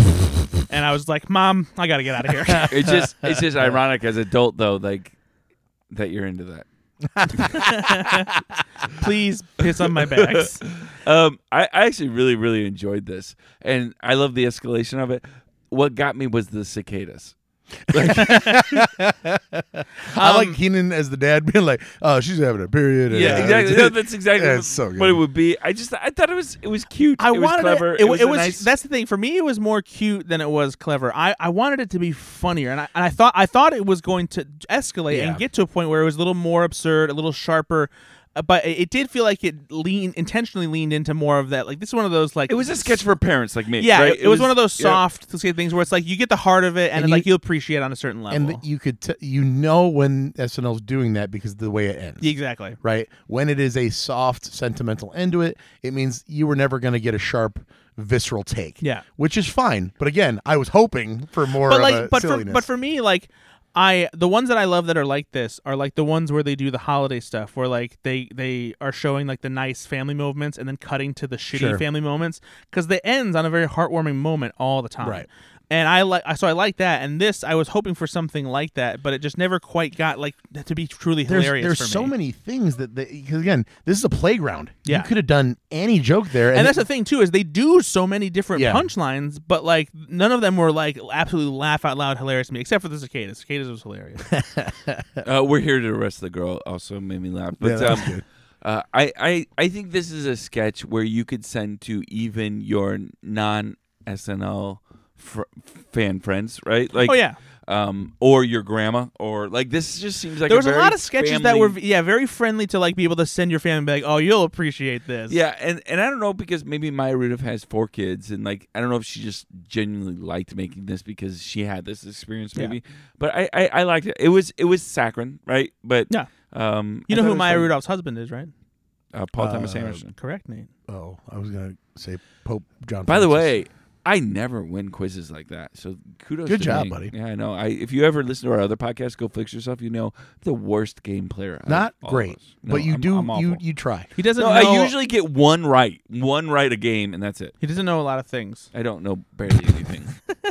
And I was like, "Mom, I gotta get out of here." It's just it's just ironic as adult though, like that you're into that. Please piss on my bags. Um, I, I actually really really enjoyed this, and I love the escalation of it. What got me was the cicadas. I Um, like Keenan as the dad being like, "Oh, she's having a period." and, Yeah, uh, exactly. No, that's exactly Yeah, what, it's so good. what it would be. I just I thought it was it was cute. I it was wanted clever. it. It, was, it a was nice. that's the thing for me. It was more cute than it was clever. I, I wanted it to be funnier, and I and I thought I thought it was going to escalate Yeah. and get to a point where it was a little more absurd, a little sharper. Uh, but it, it did feel like it leaned intentionally leaned into more of that. Like this is one of those like It was a sketch for parents like me. Yeah, right? it, it was, one of those yeah. soft things where it's like you get the heart of it, and, And it, you- like you appreciate on a certain level. and the, you could t- you know when S N L's doing that because of the way it ends. exactly. Right? When it is a soft, sentimental end to it, it means you were never going to get a sharp, visceral take. Yeah. Which is fine. But again, I was hoping for more But of like, a but for silliness. but for me, like. I the ones that I love that are like this are like the ones where they do the holiday stuff where like they they are showing like the nice family moments and then cutting to the shitty Sure. family moments because they ends on a very heartwarming moment all the time. Right. And I like so I like that, and this I was hoping for something like that, but it just never quite got like to be truly there's, hilarious. there's for so me. many things that because again, this is a playground. Yeah. You could have done any joke there, And, and, that's the thing too is they do so many different Yeah. punchlines, but like none of them were like absolutely laugh out loud hilarious to me, except for the cicadas. Cicadas was hilarious. Uh, we're here to arrest the girl. Also made me laugh. But Yeah, that was um, good. uh, I, I I think this is a sketch where you could send to even your non S N L fr- fan friends, right? Like, Oh yeah, um, or your grandma, or like this just seems like there was a, a very lot of sketches family... that were yeah very friendly to like be able to send your family and be like, oh, you'll appreciate this. Yeah, and, and I don't know because maybe Maya Rudolph has four kids, and like I don't know if she just genuinely liked making this because she had this experience, maybe. Yeah. But I, I, I liked it. It was it was saccharine, right? But Yeah. um, You I know thought who it was Maya fun. Rudolph's husband is, right? Uh, Paul Uh, Thomas Anderson. Correct, Nate. Oh, I was gonna say Pope John. By the Francis. way, I never win quizzes like that. So kudos Good to job, me. buddy. Yeah, I know. I if you ever listen to our other podcast, Go Fix Yourself, you know I'm the worst game player. out of not all of great, us. No, but you I'm- do I'm you awful. you try. He doesn't No, know. I usually get one right, one right a game, and that's it. he doesn't know a lot of things. I don't know barely anything.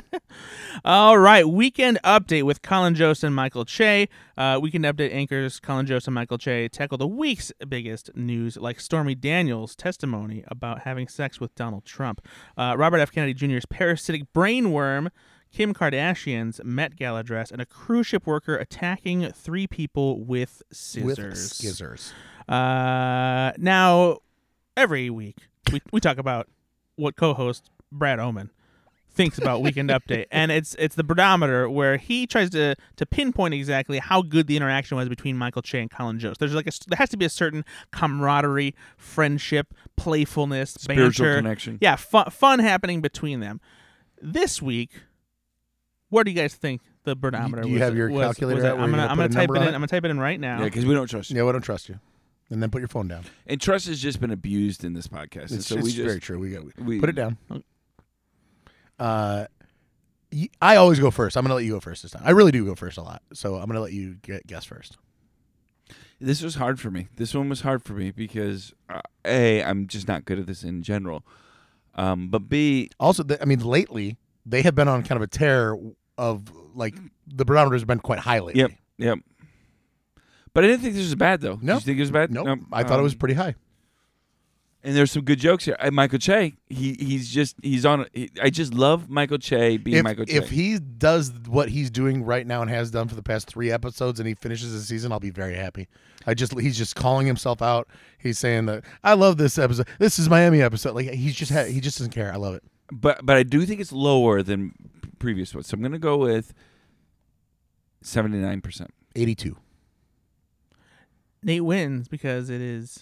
All right, weekend update with Colin Jost and Michael Che. Uh, weekend update anchors Colin Jost and Michael Che tackle the week's biggest news, like Stormy Daniels' testimony about having sex with Donald Trump, uh, Robert F. Kennedy Junior's parasitic brain worm, Kim Kardashian's Met Gala dress, and a cruise ship worker attacking three people with scissors. With scissors. Uh, now, every week we we talk about what co-host Brad Oman thinks about Weekend Update, and it's it's the Bradometer where he tries to to pinpoint exactly how good the interaction was between Michael Che and Colin Jost. There's like a, there has to be a certain camaraderie, friendship, playfulness, Spiritual banter, connection. yeah, fun, fun happening between them. This week, what do you guys think the Bradometer? Do you was, have your was- calculator was out at? where I'm you're gonna gonna I'm put gonna a type it number in. on it? I'm gonna type it in right now. Yeah, because we don't trust you. Yeah, we don't trust you. And then put your phone down. And trust has just been abused in this podcast. and It's, so it's we just very true. We got we, put it down. Uh, y- I always go first. I'm gonna let you go first this time. I really do go first a lot, so I'm gonna let you get, guess first. This was hard for me. This one was hard for me because uh, A, I'm just not good at this in general. Um, but B, Also, the, I mean, lately they have been on kind of a tear of like the barometer has been quite high lately. yep, yep. But I didn't think this was bad though. No. Did you think it was bad? Nope. Nope. I thought it was Um, pretty high. And there's some good jokes here. Uh, Michael Che, he he's just he's on. He, I just love Michael Che being If, Michael Che. if he does what he's doing right now and has done for the past three episodes, and he finishes the season, I'll be very happy. I just he's just calling himself out. He's saying that I love this episode. This is Miami episode. Like he's just ha- he just doesn't care. I love it. but but I do think it's lower than p- previous ones. So I'm gonna go with seventy-nine percent. eighty-two. Nate wins because it is.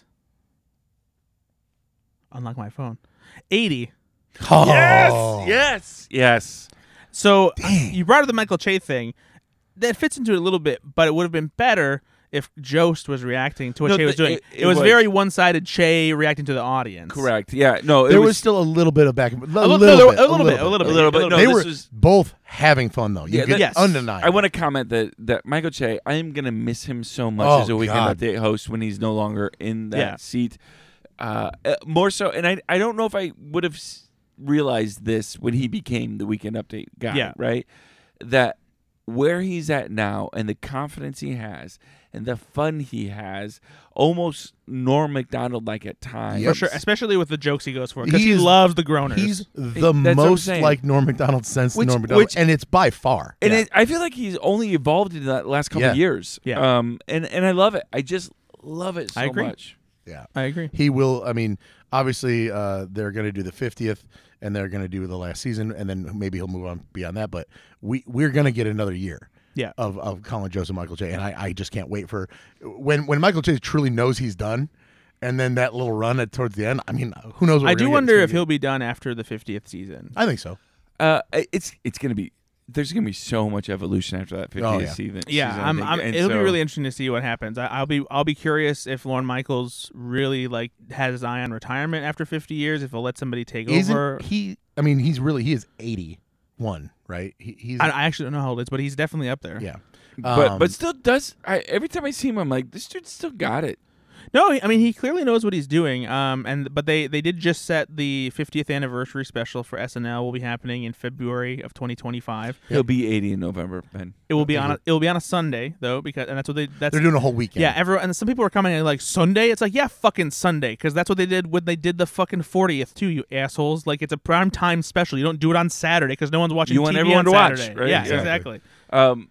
Unlock my phone. eighty. Oh. Yes, yes, yes. So Dang. you brought up the Michael Che thing. That fits into it a little bit, but it would have been better if Jost was reacting to what No, Che was the- doing. it- It, it was, was. very one-sided. Che reacting to the audience. Correct. Yeah. No, it There was, was still a little bit of back and a A little, little, bit, a little bit, a little bit, A little bit. No, they this were was- both having fun though. You Yeah, get that- yes. undeniable. I want to comment that that Michael Che, I am gonna miss him so much Oh, as a Weekend God. Update host when he's no longer in that Yeah. seat. Uh, uh, more so, and I I don't know if I would have s- realized this when he became the Weekend Update guy. Yeah. Right. That where he's at now and the confidence he has and the fun he has, almost Norm Macdonald like at times. Yep. For sure, especially with the jokes he goes for, because He he is- loves the groaners. He's the That's what I'm most saying. like Norm Macdonald since Which- Norm Macdonald, which- and it's by far. And Yeah. it, I feel like he's only evolved in the last couple Yeah. of years. Yeah. Um. And and I love it. I just love it so I agree. much. yeah. I agree. He will. I mean, obviously, uh, they're going to do the fiftieth, and they're going to do the last season, and then maybe he'll move on beyond that. But we we're going to get another year. Yeah. Of of Colin Jost and Michael Che, and I, I just can't wait for when when Michael Che truly knows he's done, and then that little run at towards the end. I mean, who knows? What I we're do gonna get. wonder It's if gonna he'll be done after the fiftieth season. be- I think so. Uh. It's it's gonna be. There's gonna be so much evolution after that fiftieth Oh, yeah. season. Yeah, season, I I'm, think. I'm, And it'll be so- really interesting to see what happens. I, I'll be I'll be curious if Lorne Michaels really like has his eye on retirement after fifty years. If he'll let somebody take Isn't over. he? I mean, he's really he is eighty-one, right? He, he's I, I actually don't know how old it is, but he's definitely up there. yeah. But Um, but still does. I every time I see him, I'm like, this dude still got it. No, I mean he clearly knows what he's doing. Um, and but they, they did just set the fiftieth anniversary special for S N L. Will be happening in February of twenty twenty-five. He'll be eighty in November, Ben. It will be on a, it will be on a Sunday though, because and that's what they that's they're doing a whole weekend. yeah. Everyone and some people are commenting like Sunday. It's like yeah, fucking Sunday, because that's what they did when they did the fucking fortieth too. You assholes! Like it's a prime time special. You don't do it on Saturday because no one's watching. You want T V everyone on to watch, Saturday. right? Yeah, Exactly. exactly. Um,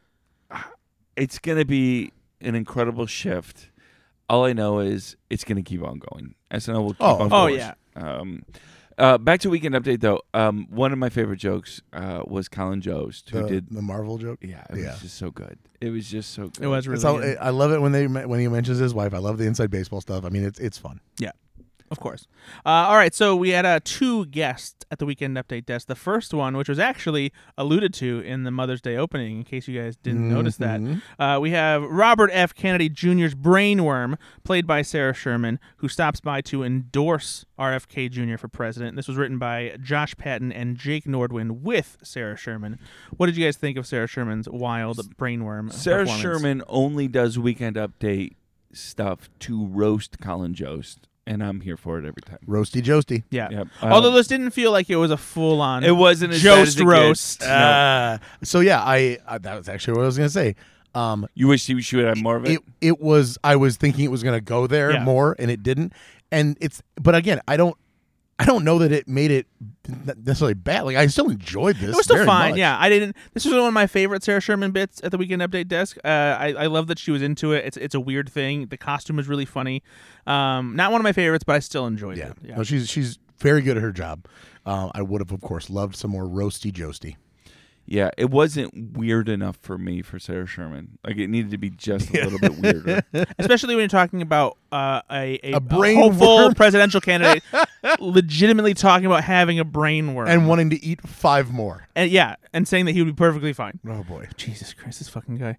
it's gonna be an incredible shift. All I know is it's gonna keep on going. S N L will keep Oh, on of Oh going. yeah. Um, Uh, back to Weekend Update though. Um, one of my favorite jokes uh, was Colin Jost, who The, did. the Marvel joke. Yeah, it Yeah. was just so good. It was just so good. It was really It's all, good. I love it when they when he mentions his wife. I love the inside baseball stuff. I mean, it's it's fun. Yeah, of course. Uh, all right, so we had uh, two guests at the Weekend Update desk. The first one, which was actually alluded to in the Mother's Day opening, in case you guys didn't notice that, Mhm. uh, we have Robert F. Kennedy Junior's Brainworm, played by Sarah Sherman, who stops by to endorse R F K Junior for president. This was written by Josh Patton and Jake Nordwin with Sarah Sherman. What did you guys think of Sarah Sherman's wild Brainworm Sarah performance? Sherman only does Weekend Update stuff to roast Colin Jost, and I'm here for it every time. Roasty Joasty. Yeah. Yep. Although Um, this didn't feel like it was a full-on It wasn't as bad as Jost it roast. gets. Uh, so yeah, I, I that was actually what I was gonna say. Um, You wish you she would have more of it. it it was I was thinking it was gonna go there Yeah. more, and it didn't. And it's but again, I don't I don't know that it made it necessarily bad. Like I still enjoyed this. It was still very fine. much. Yeah, I didn't. This was one of my favorite Sarah Sherman bits at the Weekend Update desk. Uh, I I love that she was into it. It's it's a weird thing. The costume was really funny. Um, not one of my favorites, but I still enjoyed Yeah. it. Yeah. No, she's she's very good at her job. Um, I would have, of course, loved some more roasty joasty. Yeah, it wasn't weird enough for me for Sarah Sherman. Like it needed to be just a little bit weirder. Especially when you're talking about uh, a a, A brain hopeful worm. presidential candidate, legitimately talking about having a brain worm And wanting to eat five more. and yeah, and saying that he would be perfectly fine. Oh boy. Jesus Christ, this fucking guy.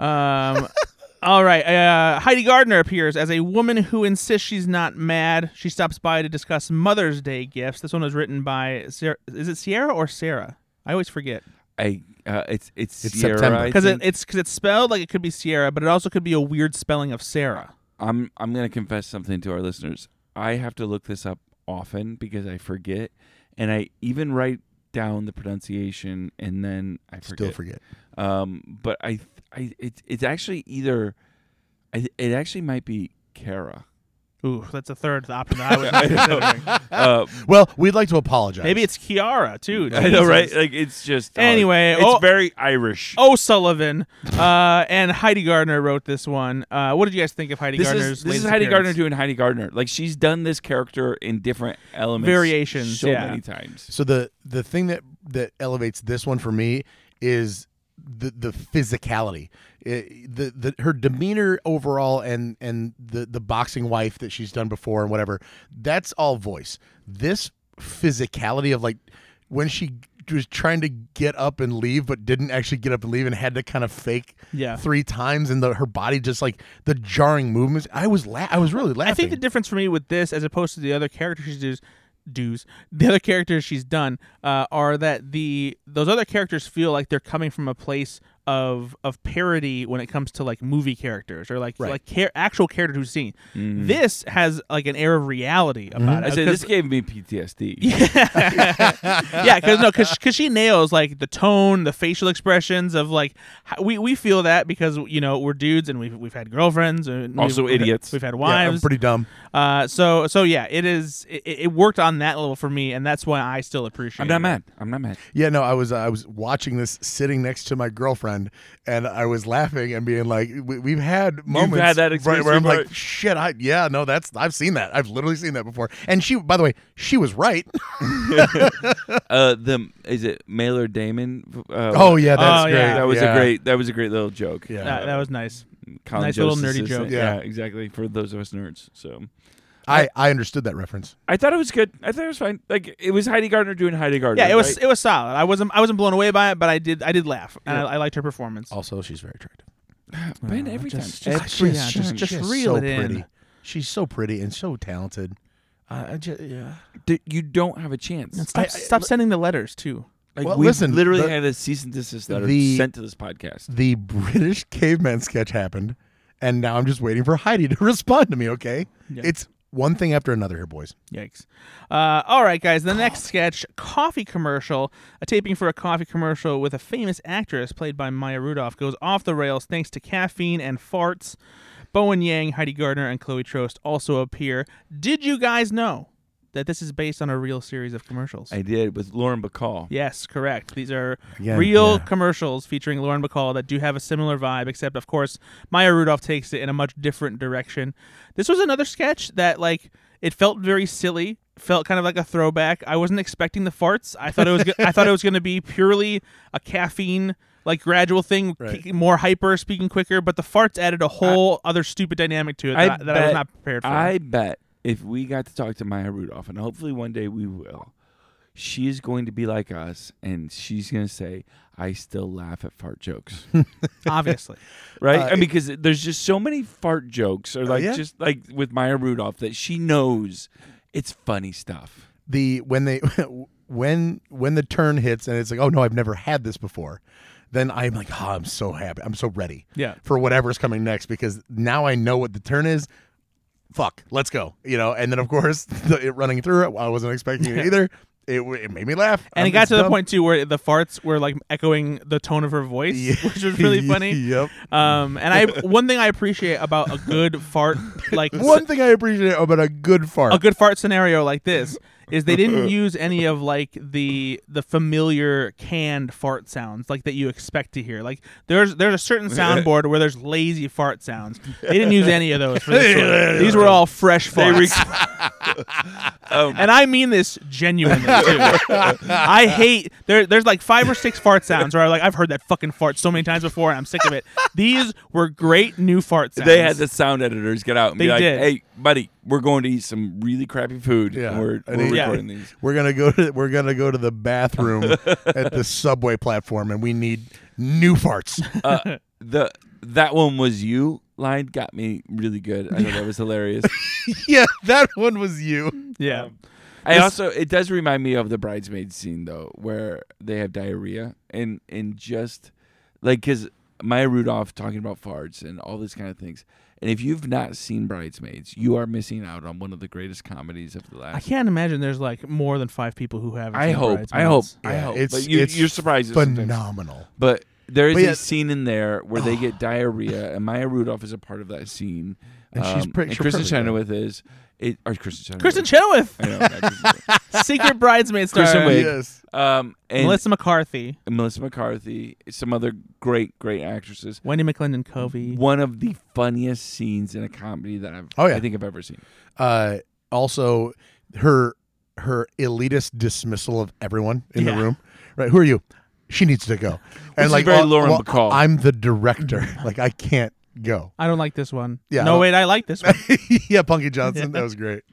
Um, all right. Uh, Heidi Gardner appears as a woman who insists she's not mad. She stops by to discuss Mother's Day gifts. This one was written by Sarah. Is it Sierra or Sarah? I always forget I uh, it's it's, It's Sierra, September. I because it, think. it's because it's spelled like it could be Sierra, but it also could be a weird spelling of Sarah. I'm I'm gonna confess something to our listeners. I have to look this up often because I forget, and I even write down the pronunciation and then I forget. Still forget. Um, but I I it's it's actually either, I, it actually might be Kara. Ooh, that's a third option that I was I know. considering. Uh, Well, we'd like to apologize. Maybe it's Kiara too. I know, right? Jesus. Like it's just uh, Anyway, it's oh- very Irish. O'Sullivan uh, and Heidi Gardner wrote this one. Uh, what did you guys think of Heidi This Gardner's is this is latest Heidi appearance? Gardner doing Heidi Gardner. Like she's done this character in different elements, Variations, so yeah. many times. So the the thing that that elevates this one for me is the the physicality, It- the the her demeanor overall, and and the the boxing wife that she's done before and whatever. That's all voice. This physicality of like when she was trying to get up and leave but didn't actually get up and leave and had to kind of fake Yeah. three times, and the her body just like the jarring movements. I was la- I was really laughing. I think the difference for me with this, as opposed to the other characters she does, does the other characters she's done, uh, are that the those other characters feel like they're coming from a place of of parody when it comes to like movie characters or like Right. like char- actual characters we've seen. This has like an air of reality about I it. said 'Cause- this gave me P T S D. yeah, because no, because she nails like the tone, the facial expressions of like how, we we feel that because you know we're dudes and we've we've had girlfriends and Also we've, idiots. We've had Yeah, I'm wives. pretty dumb. uh, so so yeah, it is. It, it worked on that level for me, and that's why I still appreciate. I'm not it. mad. I'm not mad. Yeah, no, I was uh, I was watching this sitting next to my girlfriend, and I was laughing and being like, we, "We've had moments had that right, experience where I'm before. like, shit, I yeah, no, that's I've seen that. I've literally seen that before." And she, by the way, she was right. Uh, the is it Mailer Damon? Uh, Oh yeah, that's Oh, great. yeah. that was Yeah. a great. That was a great little joke. Yeah. That, that was nice. Colin Nice little Jost's nerdy assistant. joke. Yeah. Yeah. exactly. For those of us nerds. So I I understood that reference. I thought it was good. I thought it was fine. Like it was Heidi Gardner doing Heidi Gardner. Yeah, it was right? it was solid. I wasn't I wasn't blown away by it, but I did I did laugh, and Yeah. I, I liked her performance. Also, she's very attractive. Ben, Oh, every just- time. just- Every yeah, just- time. just She's reel so it in. pretty. She's so pretty and so talented. I, I just, yeah. D- you don't have a chance. And stop I- I- stop sending the letters too. Like Well, we listen, literally the- had a cease and desist letter the- sent to this podcast. The British caveman sketch happened, and now I'm just waiting for Heidi to respond to me. Okay, Yeah. it's one thing after another here, boys. Yikes. Uh, all right, guys. The next sketch, coffee commercial. A taping for a coffee commercial with a famous actress played by Maya Rudolph goes off the rails thanks to caffeine and farts. Bowen Yang, Heidi Gardner, and Chloe Trost also appear. Did you guys know that this is based on a real series of commercials? I did with Lauren Bacall. Yes, correct. These are Again, real yeah. commercials featuring Lauren Bacall that do have a similar vibe, except, of course, Maya Rudolph takes it in a much different direction. This was another sketch that, like, it felt very silly, felt kind of like a throwback. I wasn't expecting the farts. I thought it was. Go- I thought it was going to be purely a caffeine like gradual thing, Right. k- more hyper, speaking quicker. But the farts added a whole I, other stupid dynamic to it I that, I, that I was not prepared for. I bet if we got to talk to Maya Rudolph, and hopefully one day we will, she is going to be like us, and she's going to say, I still laugh at fart jokes. Obviously, Right? Uh, I mean, because there's just so many fart jokes, or like yeah. just like with Maya Rudolph, that she knows it's funny stuff. The when they when when the turn hits and it's like, oh no, I've never had this before, then I'm like, oh, I'm so happy, I'm so ready, yeah. for whatever's coming next, because now I know what the turn is. Fuck, let's go, you know. And then of course, the, it running through it, I wasn't expecting it either. It, it made me laugh, And I'm it got just to the dumb. point too where the farts were like echoing the tone of her voice, Yeah. which was really funny. Yep. Um, and I one thing I appreciate about a good fart, like One thing I appreciate about a good fart. a good fart scenario like this, is they didn't use any of like the the familiar canned fart sounds like that you expect to hear. Like there's there's a certain soundboard where there's lazy fart sounds. They didn't use any of those for this one. These were all fresh farts. Um, And I mean this genuinely too. I hate there. There's like five or six fart sounds where I'm like, I've heard that fucking fart so many times before, and I'm sick of it. These were great new fart sounds. they had the sound editors get out and They be like, did. hey, buddy, we're going to eat some really crappy food. Yeah. And we're, And we're he- recording Yeah. these. We're gonna go to we're gonna go to the bathroom at the subway platform, and we need new farts. Uh, the That one was you line got me really good. I thought that was hilarious. Yeah, that one was you. yeah. Um, I also it does remind me of the bridesmaid scene though, where they have diarrhea and and just like because Maya Rudolph talking about farts and all these kind of things. And if you've not seen Bridesmaids, you are missing out on one of the greatest comedies of the last. I can't imagine there's like more than five people who haven't. I seen hope. I Bridesmaids. hope. I Yeah, hope. it's- but you, it's you're surprised. at sometimes. Phenomenal. But there is But yeah- a scene in there where they get diarrhea, and Maya Rudolph is a part of that scene. And she's Um, pretty- and she's Kristen perfect, yeah. Chenoweth is. It, or Kristen Chenoweth. Kristen Chenoweth, I know, not Kristen Chenoweth. secret bridesmaid star. Kristen Wiig. Yes. Um, and Melissa McCarthy, Melissa McCarthy, some other great, great actresses. Wendy McClendon Covey. One of the funniest scenes in a comedy that I've, Oh, yeah. I think I've ever seen. Uh, also, her her elitist dismissal of everyone in Yeah. the room. Right? Who are you? She needs to go. And is like, very well, Lauren well, Bacall. I'm the director. Like, I can't go. I don't like this one. Yeah, I No, don't- wait, I like this one. Yeah, Punky Johnson. That was great.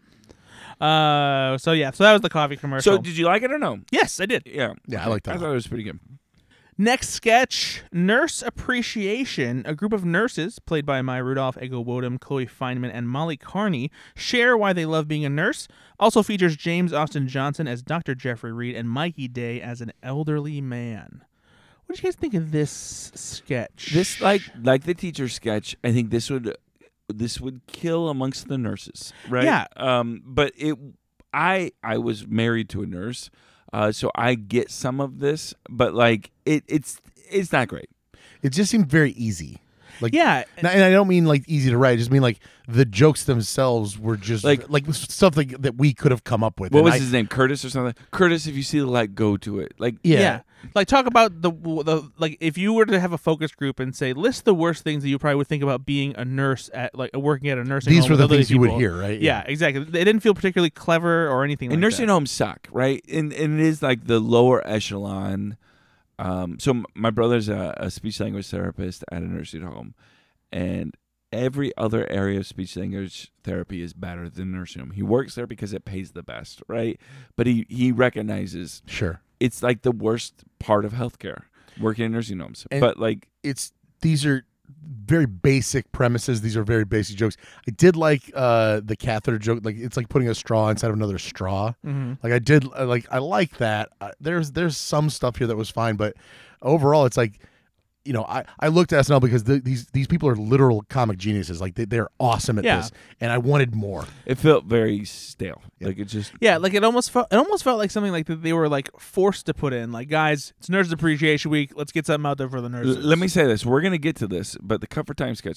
Uh, so yeah, so that was the coffee commercial. So, did you like it or no? yes, I did. Yeah. Yeah, I liked that I a thought lot. it was pretty good. Next sketch, Nurse Appreciation. A group of nurses, played by Maya Rudolph, Ego Wodum, Chloe Feynman, and Molly Carney, share why they love being a nurse. Also features James Austin Johnson as Doctor Jeffrey Reed and Mikey Day as an elderly man. What did you guys think of this sketch? This, like, like the teacher sketch, I think this would, this would kill amongst the nurses, right? Yeah. Um, but it, I, I was married to a nurse, uh, so I get some of this, but like, it, it's, it's not great. It just seemed very easy. Like, yeah, and and I don't mean like easy to write. I just mean like the jokes themselves were just Like- like like stuff like that we could have come up with. What And was I- his name? Curtis or something? Curtis, if you see the light, go to it. Like, Yeah. yeah. Like talk about the the like if you were to have a focus group and say list the worst things that you probably would think about being a nurse at like working at a nursing These home were with the elderly things you would people. hear, right? Yeah, exactly. They didn't feel particularly clever or anything and like nursing that. homes suck, right? And and it is like the lower echelon. Um, so m- my brother's a, a speech language therapist at a nursing home, and every other area of speech language therapy is better than nursing home. He works there because it pays the best, right? But he he recognizes Sure. it's like the worst part of healthcare, working in nursing homes. And- but like, It's these are very basic premises. These are very basic jokes. I did like uh, the catheter joke. Like it's like putting a straw inside of another straw. Mm-hmm. Like I did. uh, Like I like that. Uh, there's there's some stuff here that was fine, but overall, it's like, you know, I, I looked at S N L because the, these these people are literal comic geniuses. Like they, they're awesome at Yeah. this, and I wanted more. it felt very stale. Yeah. Like it just Yeah, like it almost felt it almost felt like something like that they were like forced to put in. Like, guys, it's Nurses Appreciation Week. Let's get something out there for the L- nurses. Let me say this. We're going to get to this, but the Comfort Time sketch,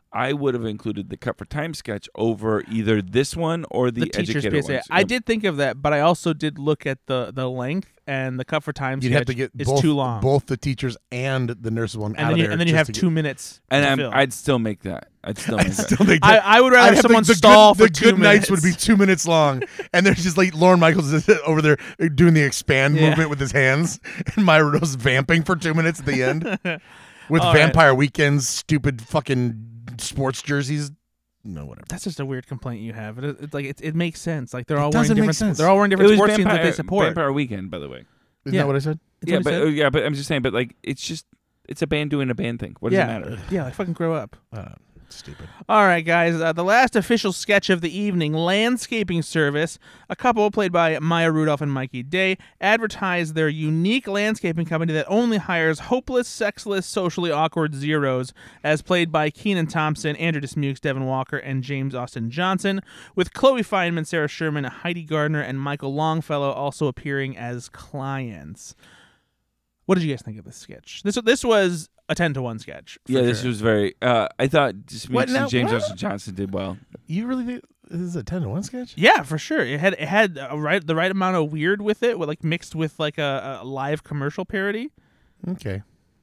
I would have included the Cut for Time sketch over either this one or the, The teacher's educator P S A. ones. I Yep. did think of that, but I also did look at the the length, and the Cut for Time You'd sketch have to get is both, too long. both the teachers and the nurses one and out then of you, there. and then you just have to two get, minutes. And to I'm, fill. I'd still make that. I'd still make I that. still think I, I would rather I'd have have someone the, the stall good, for the two good minutes. nights would be two minutes long, and there's just like Lauren Michaels is over there doing the expand Yeah. movement with his hands, and Maya Rudolph's vamping for two minutes at the end with All right. Vampire Weekend's stupid fucking sports jerseys. No, whatever. That's just a weird complaint you have. It, it's like it, it makes sense. Like they're all doesn't wearing make different. sense. They're all wearing It different was sports teams Vampire, that they support. Vampire Weekend, by the way. Isn't Yeah. that what I said? That's yeah, what he but said. uh, yeah, but I'm just saying. But like, it's just it's a band doing a band thing. What does yeah, it matter? yeah, like fucking grow up. Uh, stupid. All right, guys. Uh, the last official sketch of the evening, Landscaping Service. A couple played by Maya Rudolph and Mikey Day advertised their unique landscaping company that only hires hopeless, sexless, socially awkward zeros, as played by Kenan Thompson, Andrew Dismukes, Devin Walker, and James Austin Johnson, with Chloe Feynman, Sarah Sherman, Heidi Gardner, and Michael Longfellow also appearing as clients. What did you guys think of this sketch? This this was a ten to one sketch. for Yeah, this sure. was very. Uh, I thought just What now? and James What? Austin Johnson did well. You really think this is a ten to one sketch? Yeah, for sure. It had it had a right the right amount of weird with it, with like mixed with like a, a live commercial parody. Okay.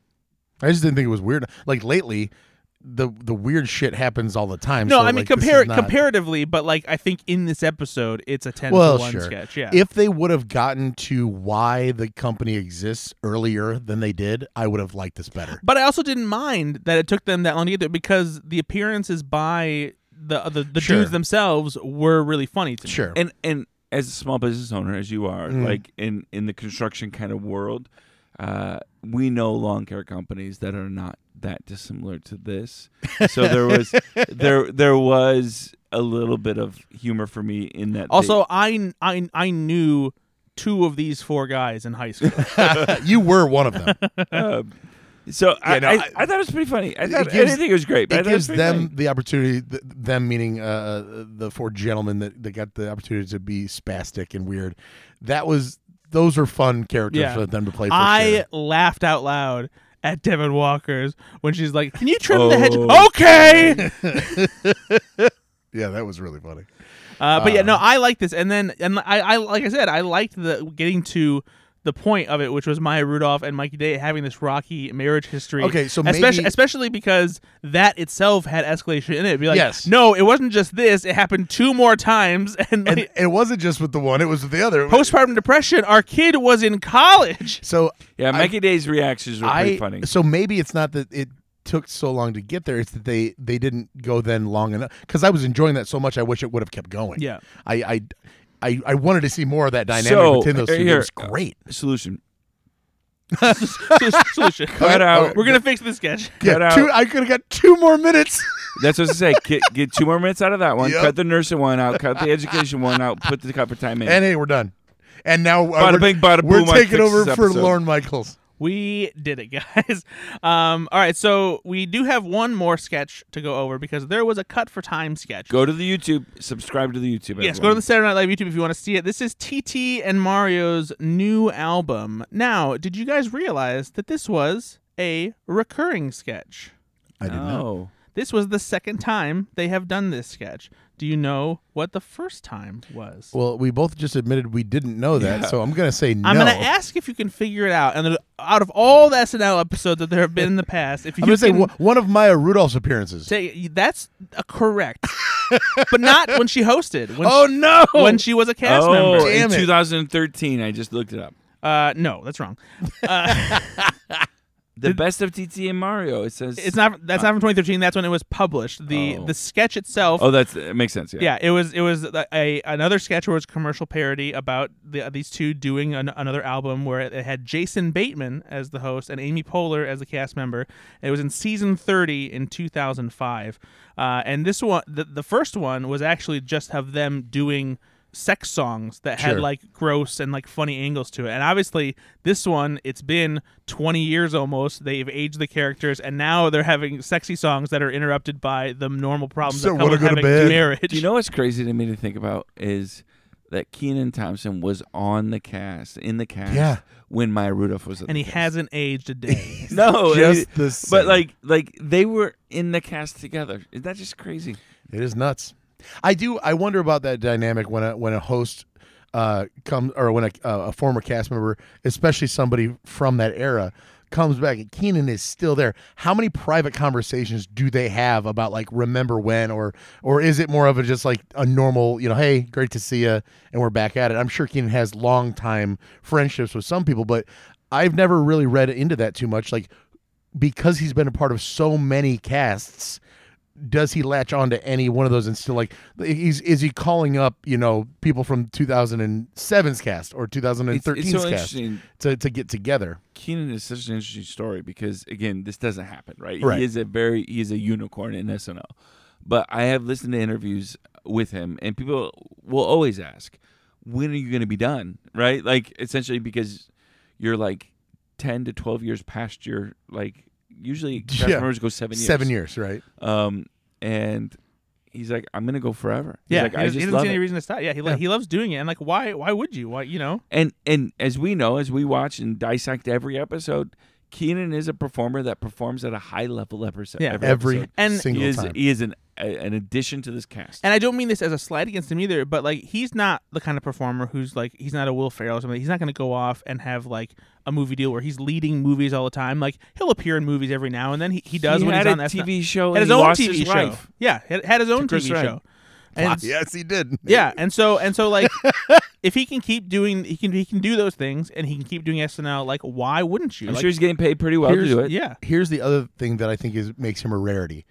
I just didn't think it was weird. Like lately, the the weird shit happens all the time. No, so, I mean like, this compare is not- comparatively, but like I think in this episode, it's a ten Well, to one sure. sketch. Yeah. If they would have gotten to why the company exists earlier than they did, I would have liked this better. But I also didn't mind that it took them that long to get there because the appearances by the the, the Sure. dudes themselves were really funny to me. Sure. And and as a small business owner, as you are, Mm. like in in the construction kind of world, uh, we know lawn care companies that are not that dissimilar to this. So there was there there was a little bit of humor for me in that. they- Also, I, I, I knew two of these four guys in high school. You were one of them. Um, so I, no, I, I- I thought it was pretty funny. I, thought, I gives- didn't think it was great, but I It thought it was gives pretty them funny. the opportunity, th- them meaning uh, the four gentlemen that, that got the opportunity to be spastic and weird. That was those are fun characters Yeah. for them to play. For I sure. laughed out loud at Devin Walker's when she's like, "Can you trim the hedge?" Oh. Okay. Yeah, that was really funny. Uh, but yeah, Uh, no, I like this, and then and I, I like I said, I liked the getting to the point of it, which was Maya Rudolph and Mikey Day having this rocky marriage history. Okay, so especially maybe- especially because that itself had escalation in it. It'd be like, Yes. no, it wasn't just this; it happened two more times, and, And like, it wasn't just with the one; it was with the other. postpartum depression. Our kid was in college. So Yeah, I- Mikey Day's reactions were pretty I funny. so maybe it's not that it took so long to get there; it's that they they didn't go then long enough. Because I was enjoying that so much, I wish it would have kept going. Yeah. I I I, I wanted to see more of that dynamic So, between those two. here- It was great. Solution. Solution. Cut out. We're gonna fix the sketch. Cut yeah, out. two, I could have got two more minutes. That's what I say. Get, get two more minutes out of that one. Yep. Cut the nursing one out. Cut the education one out. Put the cut for time in. And hey, we're done. And now uh, Bada we're, bing, bada we're boom, I taking fixed over this for episode. Lorne Michaels. We did it, guys. Um, all right, so we do have one more sketch to go over because there was a cut for time sketch. Go to the YouTube. Subscribe to the YouTube. Yes, go to everyone. the Saturday Night Live YouTube if you want to see it. This is T T and Mario's new album. Now, did you guys realize that this was a recurring sketch? I didn't know. Oh. This was the second time they have done this sketch. Do you know what the first time was? Well, we both just admitted we didn't know that, Yeah. so I'm going to say no. I'm going to ask if you can figure it out. And out of all the S N L episodes that there have been in the past, if you I'm going to say can one- one of Maya Rudolph's appearances. say that's uh, correct, but not when she hosted. When Oh, she, no! when she was a cast Oh, member. Damn in it. two thousand thirteen, I just looked it up. Uh, no, that's wrong. Uh, The best of T T and Mario. It says it's not. That's not from twenty thirteen. That's when it was published. The Oh. the sketch itself. Oh, that's it makes sense. Yeah. Yeah, it was it was a, a another sketch where it was a commercial parody about the, these two doing an, another album where it had Jason Bateman as the host and Amy Poehler as the cast member. It was in season thirty in two thousand five, uh, and this one, the, the first one, was actually just of them doing sex songs that had Sure. like gross and like funny angles to it. And obviously this one, it's been twenty years almost. They've aged the characters and now they're having sexy songs that are interrupted by the normal problems So that come wanna with go to having bed? marriage. Do you know what's crazy to me to think about is that Kenan Thompson was on the cast, in the cast, Yeah. when Maya Rudolph was. At and the he cast. hasn't aged a day. No, just it- the same. but like, like they were in the cast together. Is that just crazy? It is nuts. I do. I wonder about that dynamic when a when a host uh, comes, or when a, uh, a former cast member, especially somebody from that era, comes back and Kenan is still there. How many private conversations do they have about like remember when, or or is it more of a just like a normal, you know, hey, great to see you, and we're back at it. I'm sure Kenan has long time friendships with some people, but I've never really read into that too much. Like because he's been a part of so many casts. Does he latch on to any one of those and still like he's is he calling up, you know, people from two thousand seven's cast or two thousand thirteen's It's, it's so cast interesting. to, to get together? Kenan is such an interesting story because again, this doesn't happen, right? Right. He is a very he is a unicorn in S N L. But I have listened to interviews with him, and people will always ask, "When are you going to be done?" Right? Like essentially because you're like ten to twelve years past your like. Usually, cast Yeah. members go seven years. Seven years, right? Um, and he's like, "I'm gonna go forever." He's yeah, like, he, I doesn't- just he doesn't love see any it. reason to stop. Yeah, he li- Yeah. he loves doing it, and like, why why would you? Why you know? And and as we know, as we watch and dissect every episode, Kenan is a performer that performs at a high level every, se- Yeah. every, Every episode. And- single He is time. he is an a, an addition to this cast. And I don't mean this as a slight against him either, but like he's not the kind of performer who's like he's not a Will Ferrell or something. He's not going to go off and have like a movie deal where he's leading movies all the time. Like he'll appear in movies every now and then. He he does he when had he's on a that T V show had and his he own lost T V his show. wife. Yeah, had, had his own T Chris V Redd. show. And yes, he did. yeah, and so and so like if he can keep doing he can he can do those things and he can keep doing S N L, like why wouldn't you? I'm Like, sure he's getting paid pretty well to Here's- do it. yeah. Here's the other thing that I think is makes him a rarity.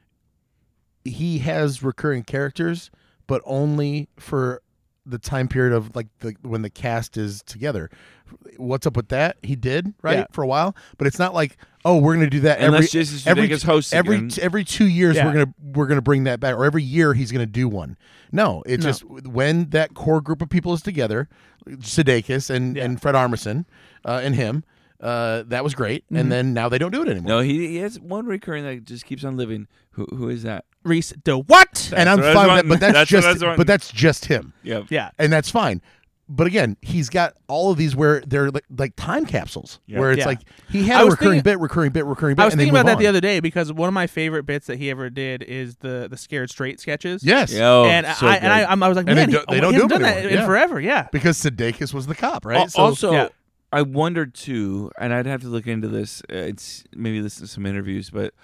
He has recurring characters, but only for the time period of like the when the cast is together. What's up with that? He did right Yeah. for a while, but it's not like oh we're gonna do that Unless every Jason every Sudeikis hosts every again. every two years Yeah. we're gonna we're gonna bring that back, or every year he's gonna do one. No, it's No. just when that core group of people is together, Sudeikis and Yeah. and Fred Armisen uh, and him. Uh, that was great, Mhm. and then now they don't do it anymore. No, he, he has one recurring that just keeps on living. Who who is that? Reese the what? and I'm what I was fine with that, wanting. but that's, That's what I was just wanting. but that's just him, Yeah. Yeah. and that's fine. But again, he's got all of these where they're like, like time capsules, Yeah. where it's Yeah. like he I had a was recurring thinking- bit, recurring bit, recurring bit. I was and they thinking about move that the on. other day because one of my favorite bits that he ever did is the the Scared Straight sketches. Oh, Yes, and so I and I, good. I'm- I was like, And man, they he, do- they oh, don't he do hasn't them done that anymore. in Yeah. forever. Yeah, because Sudeikis was the cop, right? Al- So- also, yeah. I wondered too, and I'd have to look into this. Uh, it's maybe listen to some interviews, but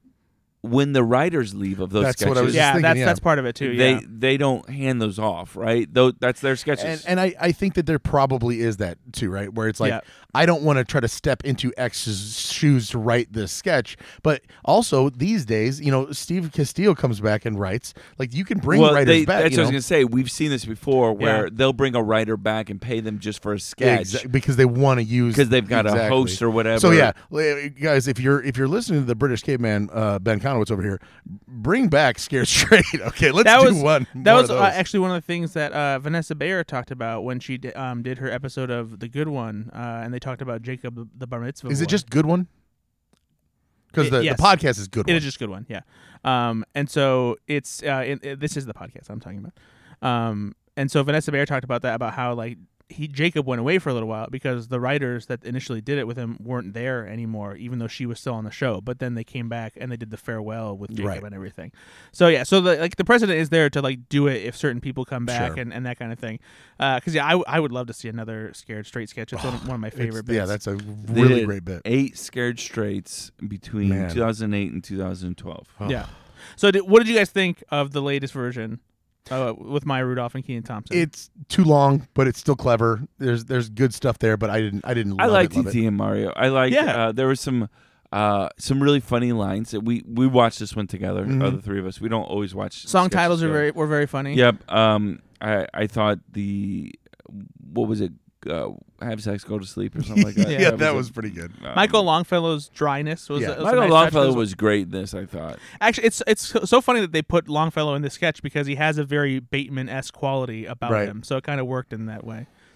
when the writers leave of those That's sketches, what I was just yeah, thinking, that's yeah. that's part of it too. they Yeah, they don't hand those off, right? Though that's their sketches. and, and I, I think that there probably is that too, right? Where it's like Yeah. I don't want to try to step into X's shoes to write this sketch, but also these days, you know, Steve Castillo comes back and writes. Like you can bring well, writers they, back. that's you what I was know? gonna say. We've seen this before, where Yeah. they'll bring a writer back and pay them just for a sketch Exa- because they want to use because they've got exactly. a host or whatever. So yeah, li- guys, if you're if you're listening to the British Caveman, uh, Ben Conowitz over here, bring back Scared Straight. Okay, let's that do was one. that one was of uh, those. actually one of the things that uh, Vanessa Bayer talked about when she di- um, did her episode of The Good One, uh, and they talked about Jacob the, the Bar Mitzvah. Is it boy. just good one? Because It- the, yes. the podcast is good It one. is just a good one, yeah. Um, and so it's uh, it, it- this is the podcast I'm talking about. Um, and so Vanessa Bayer talked about that about how like he Jacob went away for a little while because the writers that initially did it with him weren't there anymore, even though she was still on the show. But then they came back and they did the farewell with Jacob Right. and everything. So yeah, so the, like the president is there to like do it if certain people come back Sure. and, and that kind of thing. Because yeah, I, w- I would love to see another Scared Straight sketch. It's one, of, one of my It's- favorite bits. Yeah, that's a They really did great bit. eight Scared Straights between Man. two thousand eight and two thousand twelve. Oh. Yeah. So did, what did you guys think of the latest version uh, with Maya Rudolph and Kenan Thompson? It's too long, but it's still clever. There's there's good stuff there, but I didn't I didn't. I love like it, love T T and Mario. I like. Yeah. Uh, there was some. Uh, some really funny lines that we we watched this one together. Mhm. Uh, the three of us. We don't always watch Song sketches titles are together. very were very funny. Yep. Um. I I thought the what was it? Uh, have sex, go to sleep, or something like that. it. Yeah, that a- was pretty good. um, Michael Longfellow's dryness was, Yeah. a, was a Michael nice touch. Longfellow Those- was great in this. I thought. actually it's it's so- so funny that they put Longfellow in this sketch because he has a very Bateman esque quality about Right. him, so it kind of worked in that way.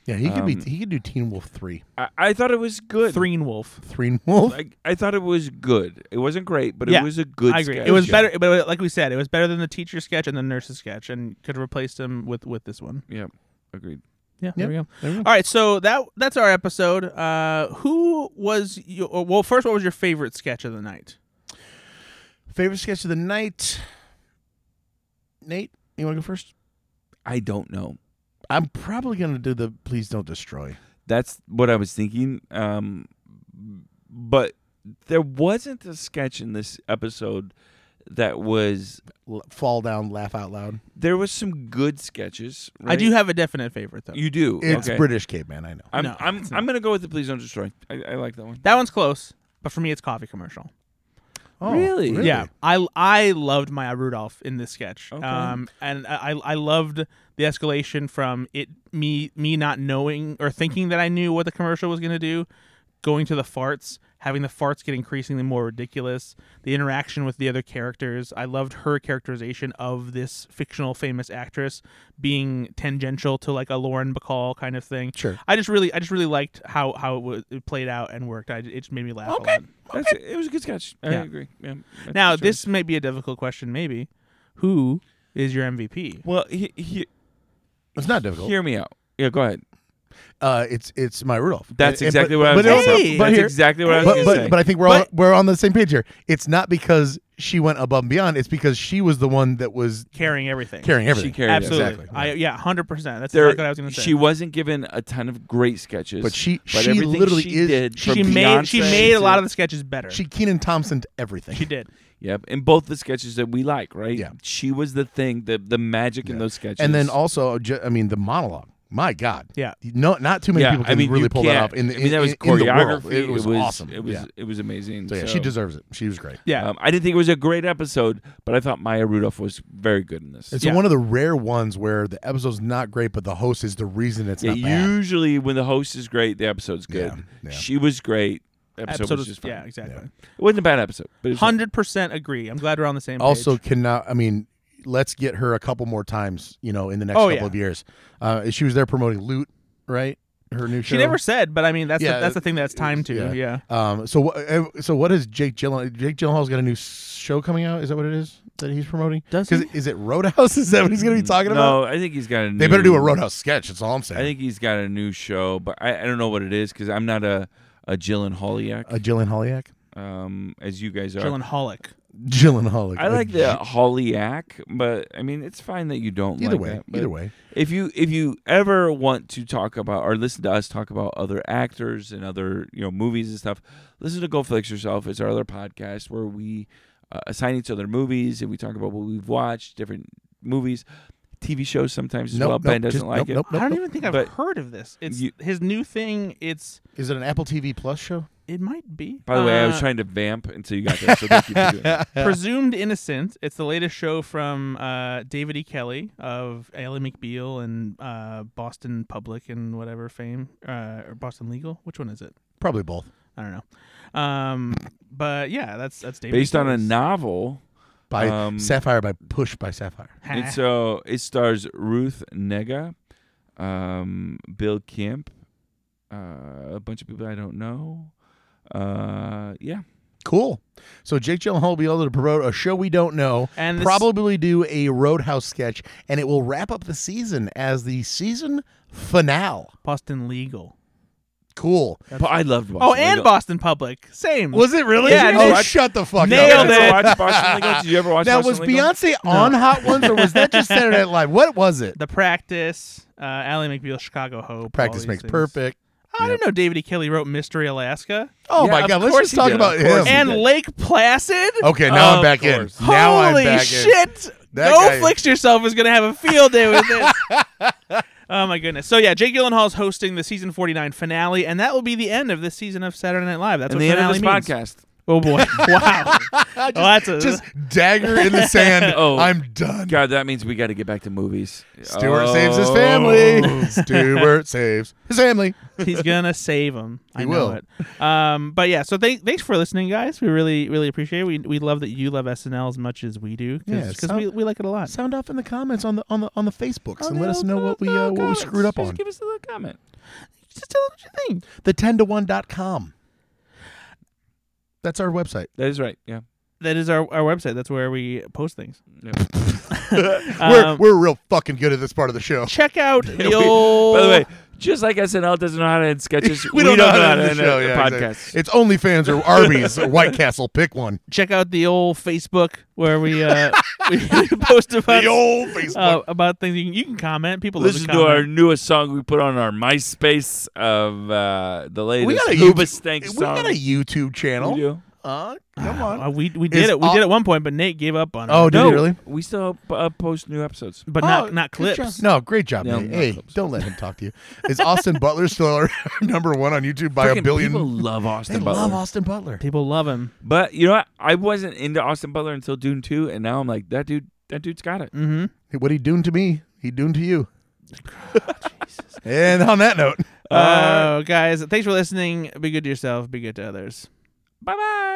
Yeah, he could Um, be. He could do Teen Wolf three. I, I thought it was good. Threen Wolf. Three Wolf. I, I thought it was good. It wasn't great, but Yeah, it was a good. I agree. sketch. It was Yeah. better, but like we said, it was better than the teacher sketch and the nurse's sketch, and could have replaced him with with this one. Yeah, agreed. Yeah, Yeah. there we go. There we go. All right, so that that's our episode. Uh, who was your, well? First, what was your favorite sketch of the night? Favorite sketch of the night. Nate, you want to go first? I don't know. I'm probably gonna do the Please Don't Destroy. That's what I was thinking. Um, but there wasn't a sketch in this episode that was. L- fall down, laugh out loud. There was some good sketches. I right? do have a definite favorite though. You do. It's okay. British Caveman. I know. I'm No, I'm it's I'm gonna go with the Please Don't Destroy. I, I like that one. That one's close, but for me, it's coffee commercial. Oh, Really? Yeah, I I loved Maya Rudolph in this sketch. Okay. Um, and I I loved the escalation from it me me not knowing or thinking that I knew what the commercial was gonna do, going to the farts, having the farts get increasingly more ridiculous, the interaction with the other characters. I loved her characterization of this fictional famous actress being tangential to like a Lauren Bacall kind of thing. Sure. I just really I just really liked how how it, was, it played out and worked. I, it just made me laugh Okay. a lot. That's it was a good sketch. I Yeah. agree. Yeah. That's Now, good choice. this may be a difficult question, maybe. Who is your M V P? Well, he, he, It's not difficult. hear me out. Yeah, go ahead. Uh, it's it's Maya Rudolph. That's And- and- exactly but- what I was but going to also- say. Hey! But That's here- exactly what I was but, going to but, say. but I think we're all, But- we're on the same page here. It's not because she went above and beyond. It's because she was the one that was Carrying everything. carrying everything. She carried it. Absolutely. Exactly. I, yeah, one hundred percent. That's There- exactly what I was going to say. she wasn't given a ton of great sketches, But she but she everything literally she is did she from made she Beyonce made a to- lot of the sketches better. she Keenan Thompson to everything. She did. Yep, in both the sketches that we like, right? Yeah. she was the thing, the the magic in Yeah. those sketches, And then also, ju- I mean, the monologue. My God. Yeah. No, not too many yeah, people can I mean, really you pull that can't. off. In the, I mean, that was in, in the world. choreography. It was, awesome. It was yeah. it was amazing. So yeah, she deserves it. She was great. Yeah. Um, I didn't think it was a great episode, but I thought Maya Rudolph was very good in this. It's Yeah. one of the rare ones where the episode's not great, but the host is the reason it's yeah, not bad. usually when the host is great, the episode's good. Yeah, yeah. She was great. The episode, Episode was was- just fine. yeah, exactly. It wasn't a bad episode, but it was one hundred percent agree. I'm glad we're on the same Also, page. cannot. I mean, let's get her a couple more times. You know, in the next Oh, couple yeah. of years. Uh, she was there promoting Loot, right? Her new show. She never said, but I mean, that's Yeah, the, that's the thing that's timed to. yeah. Yeah. Um. So what? uh, So what is Jake Gyllenhaal? Jake Gyllenhaal's got a new show coming out. Is that what it is that he's promoting? Does Because is it Roadhouse? Is that what he's going to be talking no, about? I think he's got a. New, They better do a Roadhouse sketch. That's all I'm saying. I think he's got a new show, but I, I don't know what it is because I'm not a a Gyllenhaaliac, a Gyllenhaaliac. um, as you guys are. Gyllenhaalic. Gyllenhaal. I like the Holiac, but I mean it's fine that you don't. Either like way. that, but Either way. If you if you ever want to talk about or listen to us talk about other actors and other you know movies and stuff, listen to Go Flicks Yourself. It's our other podcast where we uh, assign each other movies and we talk about what we've watched, different movies, T V shows sometimes as Nope, well. nope, Ben doesn't just- like nope, it. nope, nope, I don't nope. even think I've But heard of this. It's you- his new thing. It's Is it an Apple T V Plus show? it might be. By the way, I was Uh, trying to vamp until you got there, so thank you for doing that. Presumed Innocent. It's the latest show from uh, David E. Kelly of Ally McBeal and uh, Boston Public and whatever fame, uh, or Boston Legal. Which one is it? Probably both. I don't know. Um, but yeah, that's that's David. E. Based on a Kelly's. novel. By Um, Sapphire by Push by Sapphire. And so it stars Ruth Negga, um, Bill Kemp, uh, a bunch of people I don't know. Uh, yeah. Cool. So Jake Gyllenhaal will be able to promote a show we don't know, And this- probably do a Roadhouse sketch, and it will wrap up the season as the season finale. Boston Legal. Cool. But I loved Boston Oh, and Legal. Boston Public. Same. Was it really? Yeah, Oh, dude. shut the fuck Nailed up. Did you it. ever watch Boston Legal? Did you ever watch Now, Boston was Legal? Beyonce on Hot Ones, or was that just Saturday Night Live? What was it? The Practice. Uh, Ally McBeal, Chicago Hope. Practice all these makes things. perfect. I didn't know David E. Kelly wrote Mystery Alaska Oh, Yeah, my of God. Let's course just he talk did. about Of course him. he and did. Lake Placid. Okay, now I'm Of back course. in. Now I'm Holy back in. shit! That Go guy- Flicks Yourself is gonna have a field day with this. Oh my goodness! So yeah, Jake Gyllenhaal is hosting the season forty-nine finale, and that will be the end of this season of Saturday Night Live. That's And what the end of finale this means. podcast. Oh boy! Wow. just, Oh, that's a- just dagger in the sand. Oh. I'm done. God, that means we got to get back to movies. Stewart Oh. saves his family. Stewart saves his family. He's gonna save him. I He know will. it. Um, but yeah, so th- thanks for listening, guys. We really, really appreciate it. We we love that you love S N L as much as we do Yeah, because so- we, we like it a lot. Sound off in the comments on the on the on the Facebooks Oh, and let no, us know no, what we no uh, what we comments. screwed up Just on. give us a little comment. Just tell us what you think. The ten to one dot com. That's our website. That is right. Yeah. That is our, our website. That's where we post things. Yeah. we're Um, we're real fucking good at this part of the show. Check out the We- old. By the way, just like S N L doesn't know how to end sketches, we don't know how to end the end show. a Yeah, podcast. exactly. It's OnlyFans or Arby's or White Castle. Pick one. check out the old Facebook where we uh we post about The old Facebook. uh, about things. You can, you can comment. People love Listen to to our comment. newest song we put on our MySpace of uh, the latest we got a Hooba YouTube, Stank we song. got a YouTube We channel. do. Uh, come on. Uh, we we did Is it. We all- did at one point, but Nate gave up on it. Oh, did no, he really? We still uh, post new episodes. but Oh, not not good clips. job. No, great job, No, Nate. not Hey, clips. don't let him talk to you. Is Austin Butler still our number one on YouTube by a Fucking billion? people love Austin They Butler. love Austin Butler. People love him. But you know what? I wasn't into Austin Butler until Dune two, and now I'm like, that dude, that dude's got it. Mm-hmm. Hey, what he doing to me, he doing to you. And on that note, Uh, guys, thanks for listening. Be good to yourself. Be good to others. Bye bye.